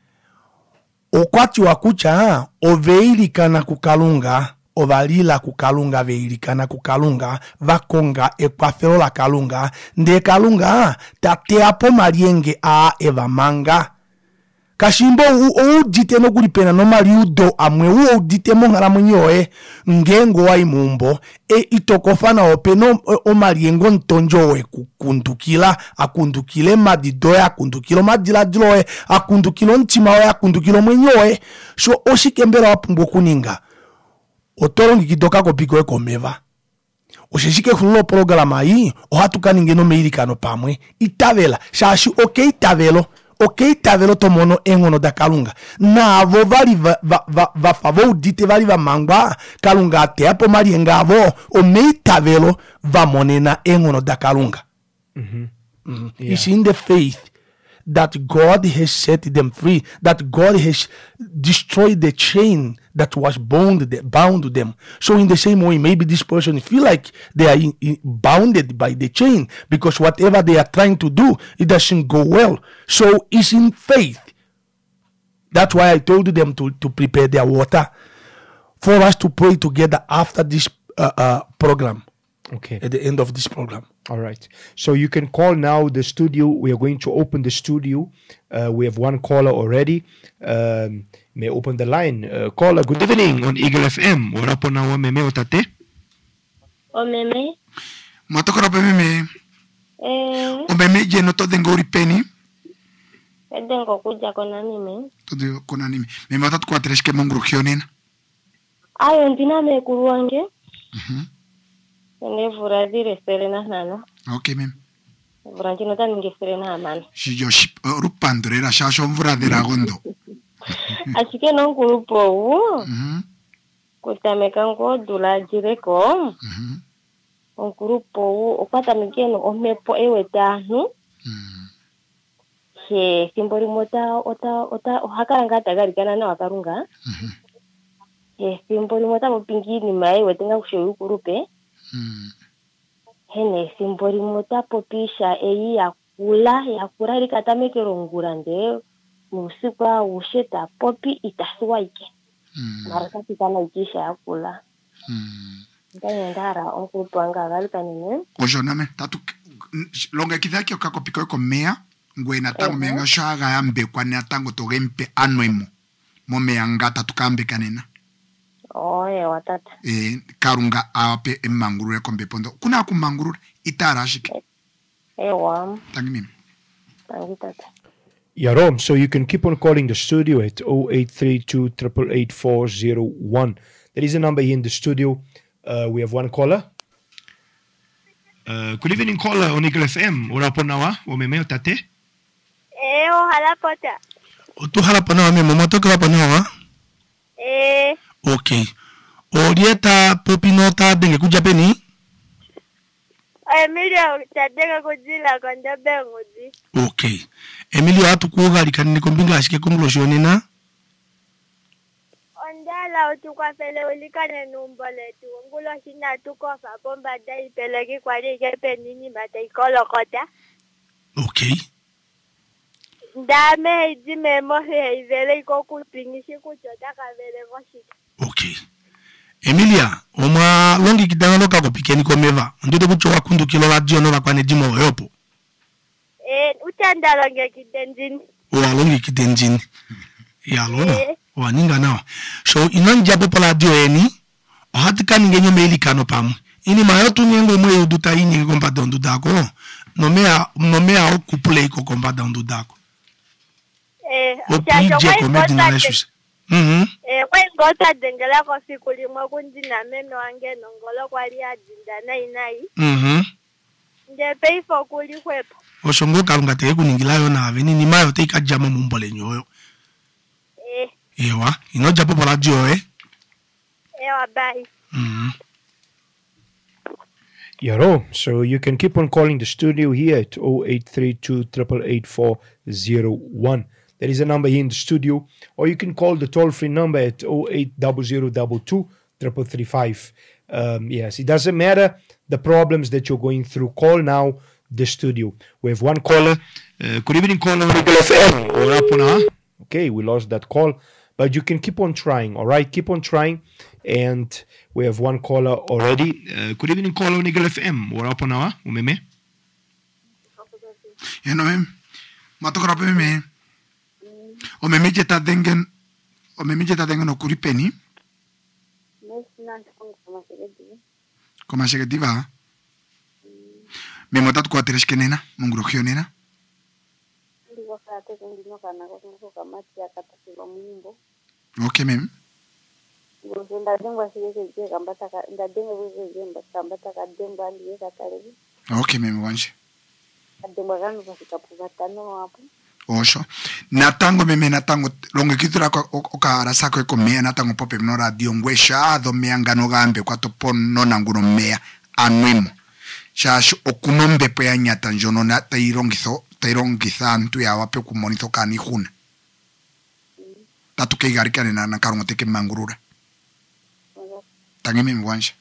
Okwati wakucha oveilikana kukalunga ovalila kukalunga veilikana kukalunga vakonga ekwafelo la kalunga nde kalunga tateapo malienge a evamanga kashimbo u dite no kulipena no maliudo amwe u dite mongala munyoe ngengo wa imumbo e itokofana openo o maliengo ntonjowe kukundukila akundukile madidoe akundukilo madila diloe akundukilo ntimawe akundukilo mwenyoe so oshikembera wapumbo kuninga otorongi kidoka kopiko ekomeva oshishike kulo programa hii ohatukaninge no meilikano pamwe itavela shashi okay itavelo okay tavelo tomono engono da kalunga na avo vali va va va, va favo dite vali va mangwa kalunga te apo mali ngavo o mei tavelo va monena engono da kalunga. Mm-hmm. Mm-hmm. Yeah. It's in the faith that God has set them free, that God has destroyed the chain that was bound bound to them. So in the same way, maybe this person feel like they are in, in, bounded by the chain because whatever they are trying to do, it doesn't go well. So it's in faith. That's why I told them to, to prepare their water for us to pray together after this uh, uh, program. Okay. At the end of this program. All right. So you can call now the studio. We are going to open the studio. Uh, we have one caller already. Um, may open the line. Uh, caller, good evening on Eagle F M. Warapo na wa meme otate? O meme? Matokora pe meme. Eh. O meme je no to dengo ripeni. Edengo kuja kona mime. To de kona nimi. Meme otatu kwa treshke mongrukhionena. Ayo ndina me kuruange. Mhm. Ne vuradire serena nana. Okay meme. Vuranjino tani nge serena amana. Shijo ship rupandorera shasho mvuradera gondo. Ashike non kurupo u. Mhm. Kutameka ngo dula jireko. Mhm. On kurupo u okwata migeno omepo ewe tanu. Mhm. He simbori mota ota ota hakaranga tagarikana na wakarunga. Mhm. He simbori mota mopingini mai wetenga kushoyu kurupe. Mhm. Hene simbori mota popisha eyi ya kula ya kura rikatamekero ngurande musikwa usheta popi itaswaike. Mhm. Maraka tikana ikisha ya kula. Mhm. Ndaya ndara onkurupo anga galika nene. Ojoname tatu longa kidhaki okakopiko ko mea ngwena tango menga shaga yambe kwa ne tango to gempe anoimo mome yangata tukambe kanena. Oye watata. Eh karunga ape emangurure kombe pondo kuna ku mangurure itarashike. Ewa. Tangi mimi. Tangi tata. Yeah, Rom. So you can keep on calling the studio at zero eight three two eight eight eight four zero one. There is a number here in the studio. Uh, we have one caller. Uh, good evening, caller on Eagle F M. Urapo nawa, wameme otate? Eh, ojalá pota. Otu harapa na meme moto krapa na. Eh. Okay. Orieta popinota benge kuja peni? Emilio tadega kujila kwenda bengudi. Okay. Emilio hatu kuoga likanini kombinga ashike kongloshoni na? Ondala utukwa fele ulikane numbole tu. Ngulo shina tukofa bomba dai peleki kwa lige penini bata ikolokota. Okay. Ndame ijime mohe ivele iko kupingishi kuchota kavele koshika. Okay. Emilia, oma longi kidangano kako pikeni komeva. Ndote kuchowa kundu kilo radio no bakwane jimo yopo. Eh, utanda longi kidenjini. Owa longi kidenjini. Ya lo. Owa ninga nao. So inan jabo pala radio eni. Ohatika ningenyo meili kano pamu. Ini mayotu nyengo mwe uduta ini kompa dondu dako. No mea no mea okupule iko kompa dondu dako. Eh, opije komedi na Jesus. Mhm. Eh, kwa ngota dengela kwa fikuli mwa kundi na meno wange nongolo kwa lia jinda nai nai. Mhm. Nde pay for kuli kwepo. Oshongo kalunga te kuningila yo na aveni ni mayo te ikajama mumbole nyoyo. Eh. Ewa, ino japo pola dio eh. Ewa bye. Mhm. Yaro, so you can keep on calling the studio here at zero eight three two eight eight eight four zero one. There is a number here in the studio, or you can call the toll-free number at zero eight zero zero two two three three five. Um, yes, it doesn't matter the problems that you're going through. Call now the studio. We have one caller. Uh, good evening, caller. F M. Okay, we lost that call, but you can keep on trying. All right, keep on trying. And we have one caller already. Uh, good evening, caller. Nigel F M. Orapona, umeme. You know him. Matokra pe me. O me meje ta dengen o me meje ta dengen o kuripeni. Koma shege diva. Me motat kwa tres kenena, mungurugio nena. Ndigo kate ndino kana ko kamati akata kwa mumbo. Okay mem. Ngo nda dengwa shege je kambata ka nda dengwa je je kambata ka dengwa ndiye katalebi. Okay mem wanje. Dengwa gano kwa kupatano hapo. Osho. Natango meme natango longe kitura kwa okara sako eko mea natango pope mno radio ngwesha adho mea ngano gambe kwa topo nona nguno mea anuimo. Shasho okunombe pe anyata njono na tairongitho tairongitha antu ya wape kumonitho kani huna. Tatu kei garikane na nakarungo teke mangurura. Tange meme wansha.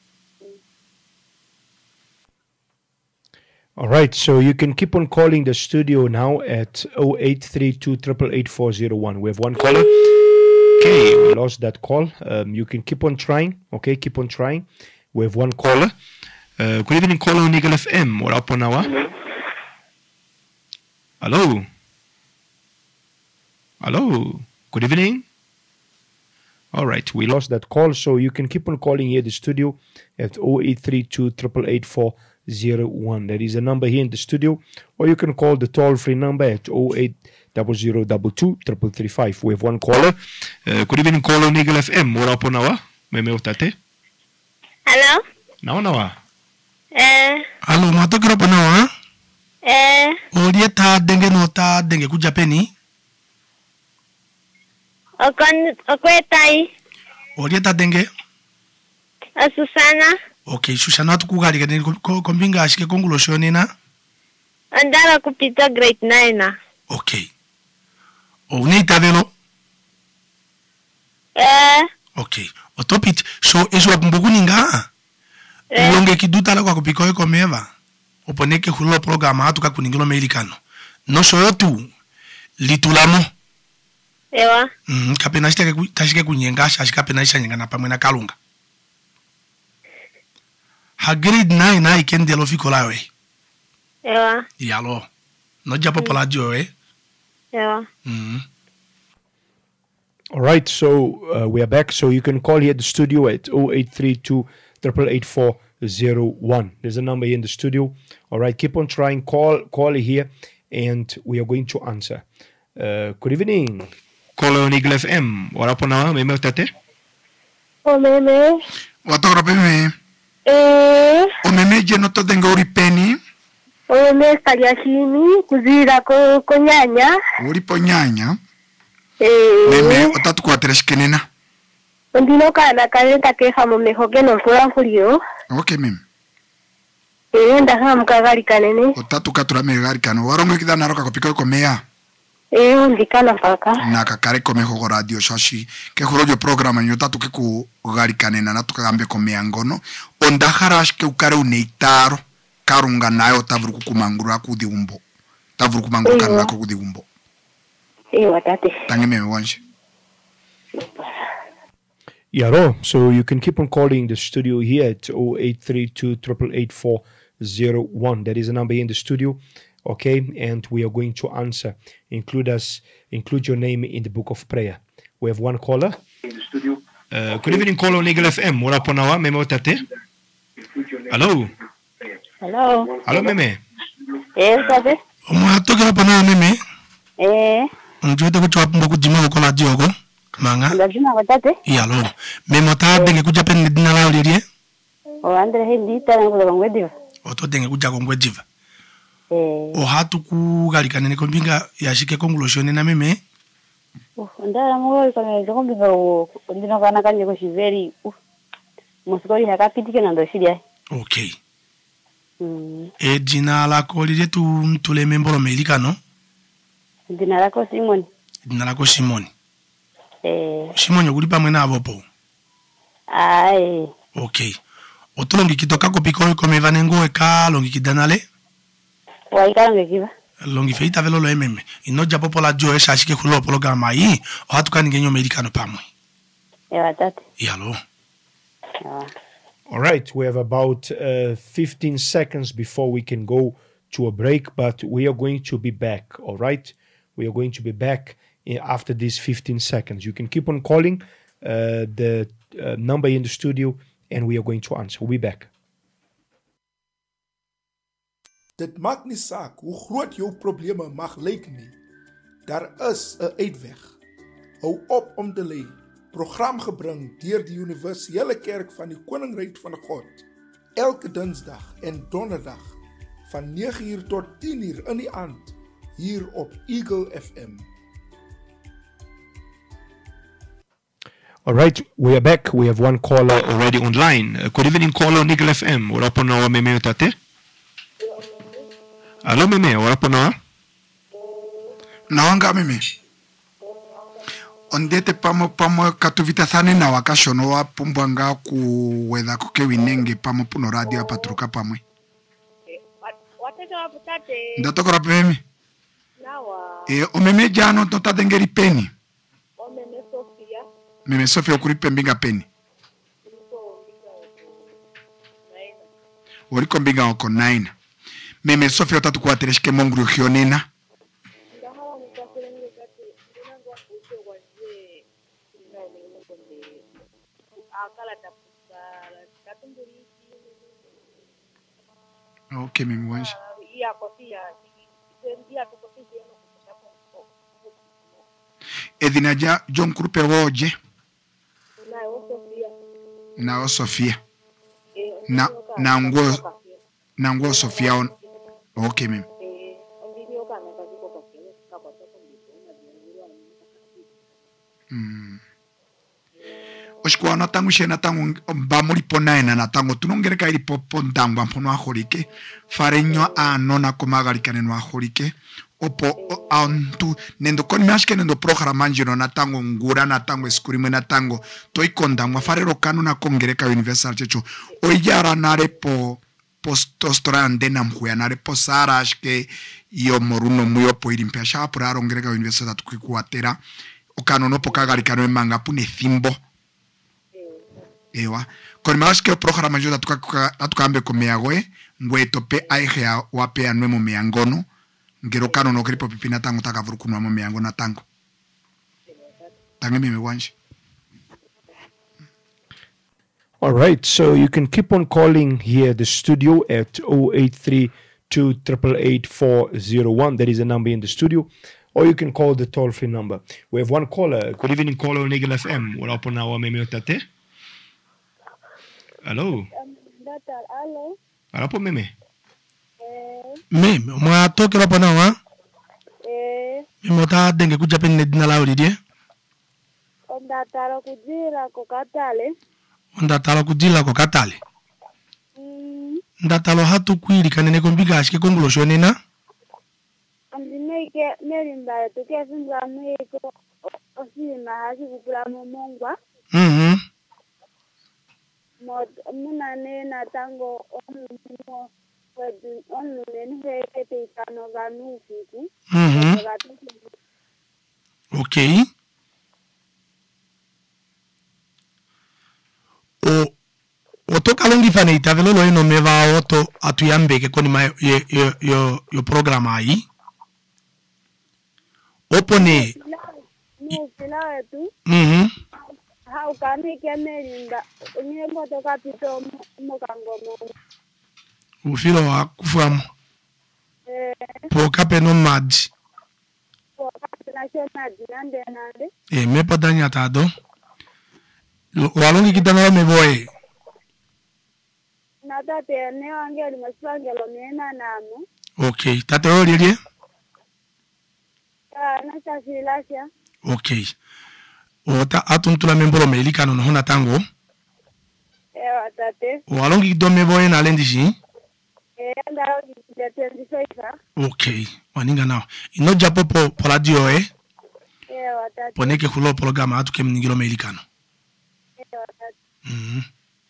All right, so you can keep on calling the studio now at zero eight three two eight eight eight four zero one. We have one caller. Okay, we lost that call. Um, you can keep on trying. Okay, keep on trying. We have one caller. Uh, good evening, caller on Eagle F M. What up on our? Hello. Hello. Good evening. All right, we lost that call, so you can keep on calling here the studio at zero eight three two eight eight eight four zero one. There is a number here in the studio, or you can call the toll-free number at zero eight zero zero two two three three five. We have one caller. Uh, good evening, caller on Eagle F M. What up on our? Meme utate? Hello? Now, now. Eh. Hello, matokra pa na Eh. Olie ta denge no ta denge ku Japani. Okon okwetai. Olie ta denge. A Susana. Okay, Susana tu kugali kani kombinga ashike konguloshoni na. Andara kupita grade nine. Okay. O unita velo. Eh. Okay. Otopit so eso apumbuku ninga. Eh. Longe kiduta la kwa kupiko eko meva. Oponeke hulo programa hatu kakuningilo amerikano. No so tu litulamo. Ewa. Mm, kapena shite tashike kunyenga shashika pena isha nyenga na pamwe na kalunga. Ha grade nine na ikende lo fiko lawe. Ewa. Yalo. No japo pola dio eh. Ewa. Mm. All right, so uh, we are back. So you can call here at the studio at zero eight three two eight eight eight four zero one. There's a number here in the studio. All right, keep on trying. Call, call here, and we are going to answer. Uh, good evening. Caller on Eagle F M. What up now? Meme utate? O meme. Watokra pe me. Eh. O meme je no to dengo uripeni. O meme kaliashini kuzira ko konyanya. Uripo nyanya. Eh. Meme otatu kwa tres kenena. Ndino kana kalenta ke hamo mehoge no pura furio. Okay meme. Eh ndakha mukagari kanene. Otatu katura megari kano. Warongo kida naroka kopiko komea. Eh ndikana paka. Na kakare komeho go radio shashi. Ke horojo programa nyotatu ke ku gari kanena na tukagambe komea ngono. Ondaharash ke ukare uneitaro. Karunga nayo tavuru kukumangura kudi umbo. Tavuru kumangura kanuna kudi umbo. Eh watate. Tangi meme wanje. Yaro, so you can keep on calling the studio here at zero eight three two eight eight eight four zero one. That is the number in the studio, okay? And we are going to answer. Include us, include your name in the book of prayer. We have one caller in the studio. Uh, good evening, caller on Eagle F M. Mora ponawa, meme otate. Hello. Hello. Hello, meme. Eh sabe? Omo atokera pana meme. Eh. Njote kuchwa pumba kujima ko la diogo. Manga. Ndajina watate? Yalo. Memo ta denge kuja pen dina la olirie. O andre hindi tana ko ngwe diva. Oto denge kuja ko ngwe diva. Eh. O hatu ku galikana ne kombinga yashike conclusion na meme. Oh ndara mo ko ne ko mbinga o ndino kana kanje ko shiveri. Musikori hakapitike na ndo shiria. Okay. Mm. E dina la ko olirie tu ntule membolo melikano. Dina la ko Simon. Dina la ko Simon. Eh. Simon yoguli pamwe na abopo. Ai. Okay. Otolongi kitoka ko piko ko me vanengo e ka longi kidanale. Wa ikange kiba. Longi feita velo lo ememe. Inoja popola jo e shashike kulo polo gama yi. O hatu kani genyo amerikano pamwe. E watate. Yalo. Yeah. All right, we have about uh, fifteen seconds before we can go to a break, but we are going to be back, all right? We are going to be back in, after these fifteen seconds. You can keep on calling uh, the uh, number in the studio, and we are going to answer. We'll be back. Dit maakt niet saak hoe groot jouw problemen mag lijken nie. Daar is 'n uitweg. Hou op om te ly. Program gebring deur die Universele Kerk van die Koninkryk van God. Elke Dinsdag en Donderdag van negen uur tot tien uur in die aand hier op Eagle F M. All right, we are back. We have one caller already online. Uh, good evening, caller on Eagle F M. Ora ponawa meme utate? Hello, meme. Ora ponawa? Nawanga meme. Ondete pamo pamo katuvita thane na wakashono wa pumbanga ku weda kuke winenge pamo puno radio patruka pamwe. Ndatokora peme. Nawa. E o meme jano tota dengeri peni. O meme Sofia. Meme Sofia okuri pembinga peni. Ori kombinga oko nine. Meme Sofia otatu kwa tereshike mongru hionena. Okay, mimi wanje. Edinaja John Krupe woje. Na o Sofia. Na na ngo na ngo Sofia on. Okay, mimi. Mm. Oshikwa na tangu shena tangu bamuri pona ena na tangu tunongereka iri popo ndangu ampono ahorike farenyo anona komagarikane no ahorike opo antu nendo koni mashike nendo programa njino na tangu ngura na tangu eskurime na tangu toikonda mwafarero kanu na kongereka universal checho oyara narepo postostorande na mhuya narepo sarashke yo moruno muyo po irimpia shapura rongereka universal tukikuatera okano no pokagarikano emanga pune thimbo. Ewa, con más que el programa yo da tu cambio con mi agüe, güey tope aigea o apea nuemo mi angono, ngero kano no gripo pipina tango taka vruku nuemo mi angona tango. Tango mi me wanshi. All right, so you can keep on calling here the studio at zero eight three two eight eight eight four zero one. That is the number in the studio. Or you can call the toll-free number. We have one caller. Good evening, caller on Eagle F M. Ora po nawa meme otate? Hello. Hello. Ora po meme. Me, mwa toke la pona wa? Eh. Mimo ta denge kuja pen nedina la olidie. Onda taro kujira ko katale. Onda tala kujila ko katale. Mm. ndatalo hatu kwili kanene kombiga ashike kongulo shonena andineke merimba tukefunza mwiko osima hasi kukula momongwa mhm mod muna nena tango omumo wedu onu nene hekete ikano ganu fiku mhm okay o otoka longi fane itavelo lo eno meva oto atuyambeke koni ma yo yo yo, yo programa aí opone no fila wetu mhm ha ukani kemerimba ni moto kapito mokangomo ufilo wa kufamu eh po kapeno madi po kapito na nande nande e me padanya tado walongi kitana me boy nata te ne angeli masangelo nena namo okay tate olirie ah na safilasha okay ota atuntula membolo melikano no hona tango eh watate walongi kitome boy na lendishi eh ndao de twenty-five okay waninga nao ino japo po poladio eh eh watate poneke hulo programa atu kem ningilo melikano eh watate mhm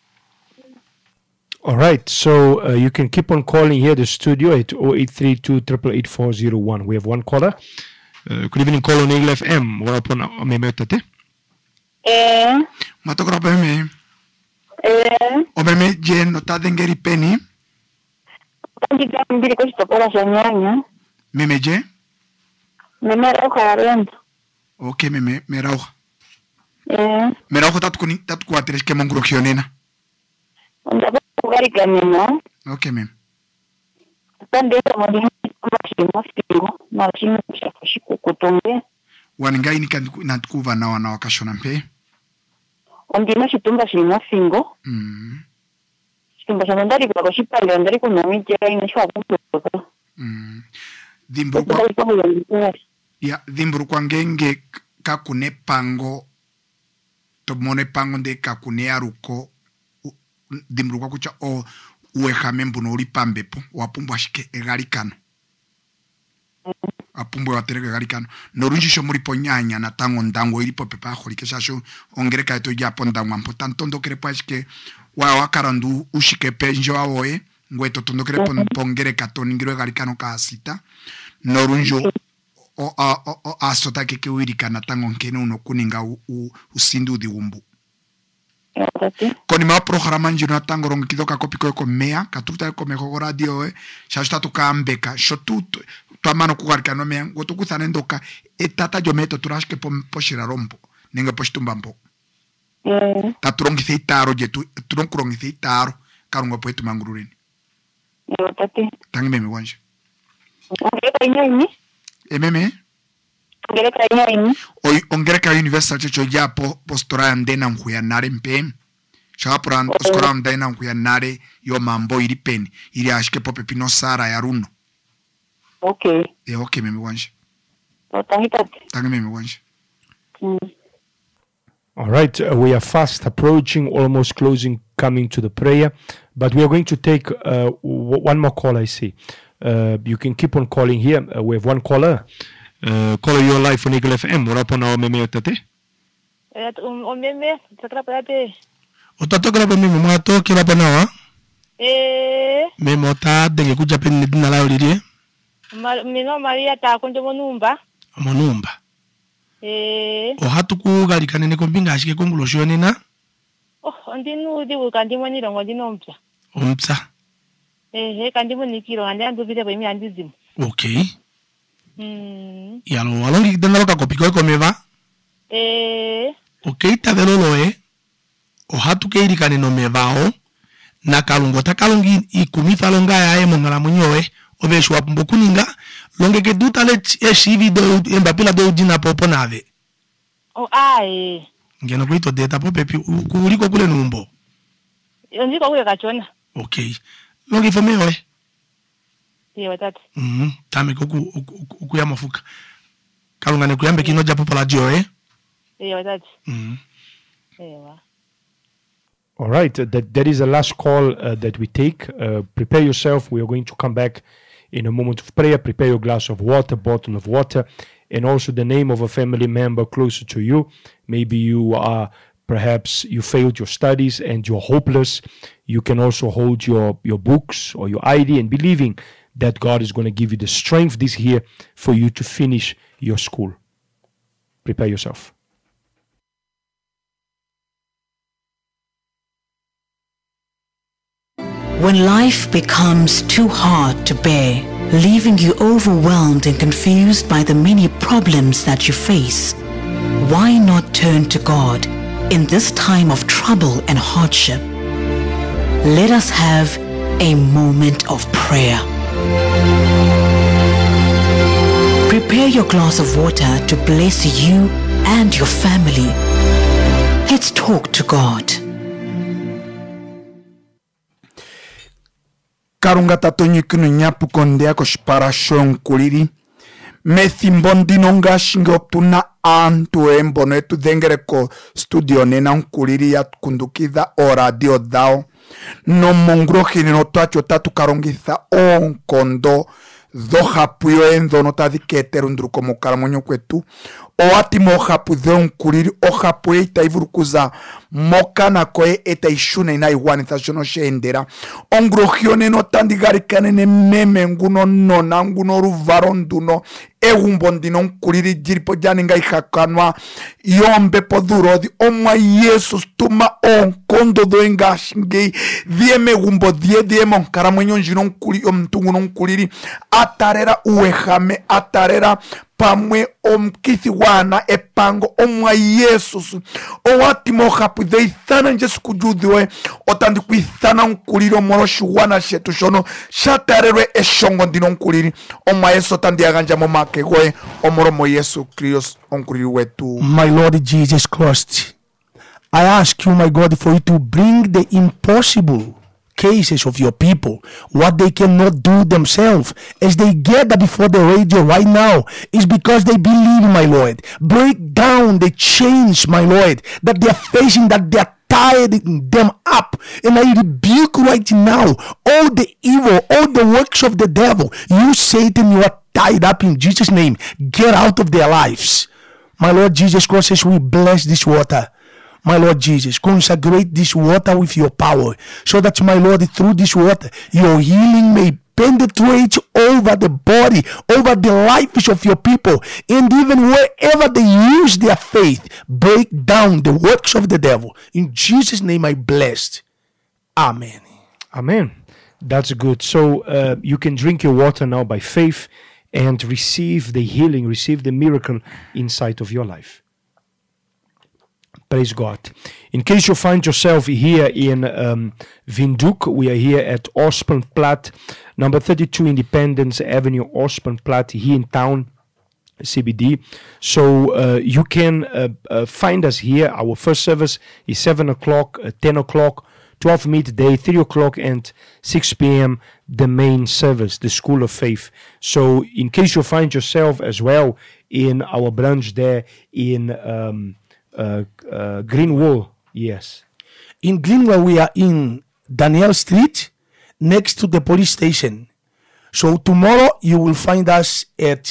All right, so uh, you can keep on calling here the studio at zero eight three two, eight eight eight, four zero one. We have one caller. Uh, good evening, call on Eagle F M. What up on me metate? Eh. Matokra peme. Eh. Obeme je nota dengeri peni. Tantika mbili kushitopora shanyanya. Meme je? Meme roho arendo. Okay meme merauha. Eh. Merauha tatu kuni tatu kuateres ke mongro kionena. Onda kugari kamino. Okay meme. Tande modi mashimo figo. Mashimo shakushiku kutumbe. Waningai ni kandu na tukuva na wana wakashona mpe. Ondi mashitumba shimo fingo. Mm. Shitumba shamandari kwa kushipale ndari kunamije ina shwa kutoka. Mm. Dimburu kwa ya dimburu kwa ngenge kakune pango tomone pango de kakune aruko dimburu kwa kucha o uehame mbuno uli pambepo wapumbu ashike egarikano apumbu watereke egarikano norunjisho muri ponyanya na tango ndango ilipo pepa holike shasho ongereka eto yapo ndango mpo tantondo kere pa ashike wa wakarandu ushike penjo awoe ngweto tondo kere pongere katoni ngiro egarikano ka sita norunjo o a o asota ke ke wirikana tango nkene uno kuninga u usindu di umbu koni ma programa njino tango rongi kidoka kopiko ko mea katuta ko meko radio e shasta to kambeka shotuto to mano kugarika no mea goto kuthanendoka etata jometo turashke po poshira rombo ninga poshtumbambo eh taturongi feitaro je tu turonkurongi feitaro karunga poetu mangurureni eh tate tangi meme wanje ongereka inyaini ememe ongereka inyaini oi ongereka university cho japo postora ndena nkuya nare mpe shapran oskora ndena nkuya nare yo mambo iri pen iri ashike pope pino sara ya runo okay e okay meme wanje tangi tate tangi meme wanje mm. All right, uh, we are fast approaching, almost closing, coming to the prayer, but we are going to take uh, w- one more call, I see. Uh, you can keep on calling here. Uh, we have one caller. Uh, caller, your life on Eagle F M. What up on our meme tate? Eh o meme sakra pate otatoka pa mimi mwato kila pa nawa eh meme ota denge kuja pe ndina la olirie mino Maria ta kunde monumba monumba eh o hatu kugali kanene kombinga ashike kongulo shonena oh ndinu di ukandi moni rongo dinompya omtsa eh eh kandi moni kiro andi andu bide bo mi andizimu okay mm yalo walongi kitenda loka kopiko ko meva eh okay tavelo loe o hatu ke irikane no mevao na kalungo ta kalungi ikumita longa ya emo ngala munyoe obeshwa pumbo kuninga longe ke duta le e shivi do embapila do jina popo nave oh ai ngeno kuito data pope pi kuliko kule numbo ndiko kule kachona okay longe fomeo eh ye watatu mhm tame koku ukuya mafuka kalunga ne kuyambe kinoja popo la dio eh ye watatu mhm ewa All right, uh, that, that is the last call uh, that we take. Uh, prepare yourself. We are going to come back in a moment of prayer. Prepare your glass of water, bottle of water, and also the name of a family member closer to you. Maybe you are, perhaps you failed your studies and you're hopeless. You can also hold your, your books or your I D and believing that God is going to give you the strength this year for you to finish your school. Prepare yourself. When life becomes too hard to bear, leaving you overwhelmed and confused by the many problems that you face, why not turn to God in this time of trouble and hardship? Let us have a moment of prayer. Prepare your glass of water to bless you and your family. Let's talk to God. Karunga tatonyikunu nyapu kondea koshipara shonkuliri. Methimbo ndino ngashinga otuna antu embono etu dhengereko studio nena nkuliri ya kundukidha o radio dhao. No mongrohini no tuacho tatu karongitha onkondo dho hapuyo enzo no tadhiketeru ndruko mukaramonyo kwetu. O ati mo hapu dho nkuliri o hapu eita ivurukuza mokana koe eta ishune ina iwani tashono sheendera. Ongrohione no tandigarikane ne meme nguno nona nguno ruvaro nduno ehumbo ndino nkuliri jiripo jani nga ihakanwa yombe podurodi omwa Yesus tuma onkondo dho engashingi dhieme gumbo dhie dhiemo nkaramwenyo njino nkuli omtungu no nkuliri atarera uehame atarera pamwe omkithi wana epango omwa Yesus owati mohapu dheithana njesu kujudhiwe otandi kuithana nkuliri omoroshi wana shetu shono shatarerwe eshongo ndino nkuliri omwa Yesu otandi aganja momake goe omoromo Yesu Krios onkuliri wetu. My Lord Jesus Christ, I ask you, my God, for you to bring the impossible cases of your people, what they cannot do themselves, as they gather before the radio right now, is because they believe, my Lord. Break down the chains, my Lord, that they are facing, that they are tied them up. And I rebuke right now all the evil, all the works of the devil. You, Satan, you are tied up in Jesus' name. Get out of their lives. My Lord Jesus Christ says, we bless this water. My Lord Jesus, consecrate this water with your power, so that, my Lord, through this water, your healing may penetrate over the body, over the lives of your people, and even wherever they use their faith, break down the works of the devil. In Jesus' name I blessed. Amen. Amen. That's good. So uh, you can drink your water now by faith and receive the healing, receive the miracle inside of your life. Praise God. In case you find yourself here in um, Windhoek, we are here at Ospelplat, number thirty-two Independence Avenue, Ospelplat, here in town, C B D. So uh, you can uh, uh, find us here. Our first service is seven o'clock, uh, ten o'clock, twelve midday, three o'clock, and six p.m. the main service, the School of Faith. So in case you find yourself as well in our branch there in um, uh, uh, Greenwall, yes. In Greenwall, we are in Daniel Street, next to the police station. So tomorrow you will find us at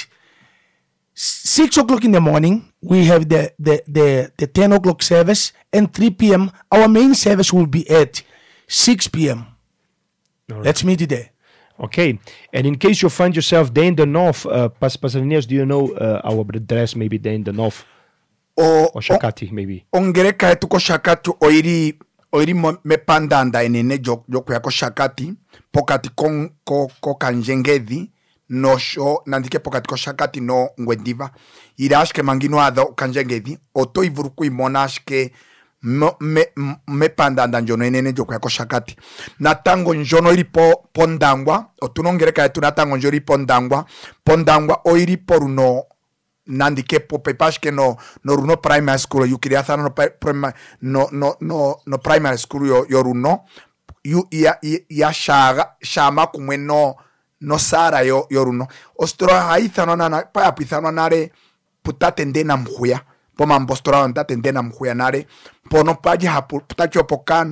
six o'clock in the morning. We have the, the, the, the ten o'clock service, and three p.m. our main service will be at six p.m. Right. Let's meet you there. Okay. And in case you find yourself there in the north, uh, Pastor Linus, do you know uh, our address maybe there in the north? O, or Shakati maybe. Ongereka etuko Shakati oiri oiri me pandanda enene joko yako Shakati pokati kon ko ko kanjengedi no sho nandike pokati ko Shakati no ngwendiva irashke mangino adho kanjengedi oto ivuruku imonashke me me pandanda njono enene joko yako Shakati natango njono iri po pondangwa otunongereka etu natango njono iri pondangwa pondangwa oiri poruno nandike po pepashke no no runo primary school you kiria thana no primary no no no no primary school yo yo runo you ya ya shaga shama kumwe no no sara yo yo runo ostro haithano na pa apithano nare putatende na mhuya po mambostro ntatende na mhuya nare po no paji hapu putacho pokan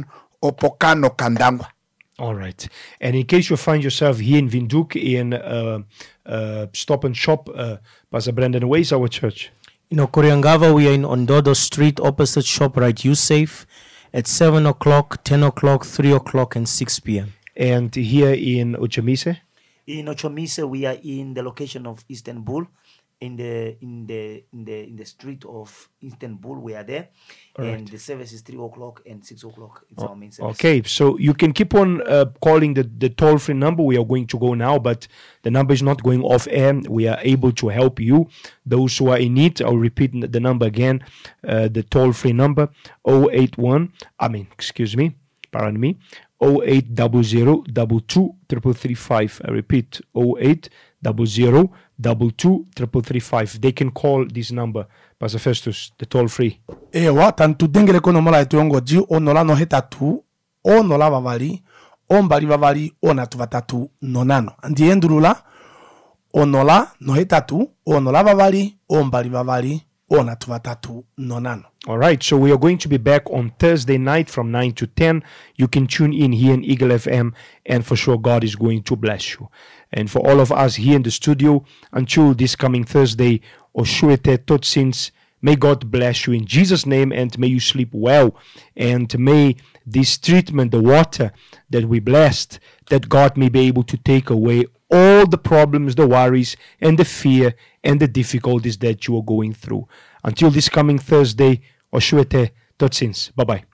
opokano kandangwa. All right. And in case you find yourself here in Windhoek in uh, uh, Stop and Shop, uh, Pastor Brandon, where is our church? In Okoriangava, we are in Ondodo Street, opposite ShopRite USafe, at seven o'clock, ten o'clock, three o'clock, and six p.m. And here in Uchamise? In Ochomise, we are in the location of Istanbul, in the in the in the in the street of Istanbul. We are there, All and right. the service is three o'clock and six o'clock. It's Oh, our main service. Okay, so you can keep on uh, calling the, the toll-free number. We are going to go now, but the number is not going off air. We are able to help you, those who are in need. I'll repeat the number again, uh, the toll-free number, zero eight one, I mean, excuse me, pardon me, zero eight zero zero two two three three five. I repeat, zero eight zero zero two two three three five. They can call this number, Pastor Festus, the toll-free. ewa tantu dengele kono mola etu yongoji onola no hetatu onola vavali ombali vavali onatu vatatu nonano andi endulula onola no hetatu onola vavali ombali vavali onatu vatatu nonano. All right, so we are going to be back on Thursday night from nine to ten. You can tune in here in Eagle F M, and for sure God is going to bless you. And for all of us here in the studio, until this coming Thursday, Oshuete Totsins, may God bless you in Jesus' name, and may you sleep well. And may this treatment, the water that we blessed, that God may be able to take away all the problems, the worries, and the fear, and the difficulties that you are going through. Until this coming Thursday, Oshuete Totsins. Bye-bye.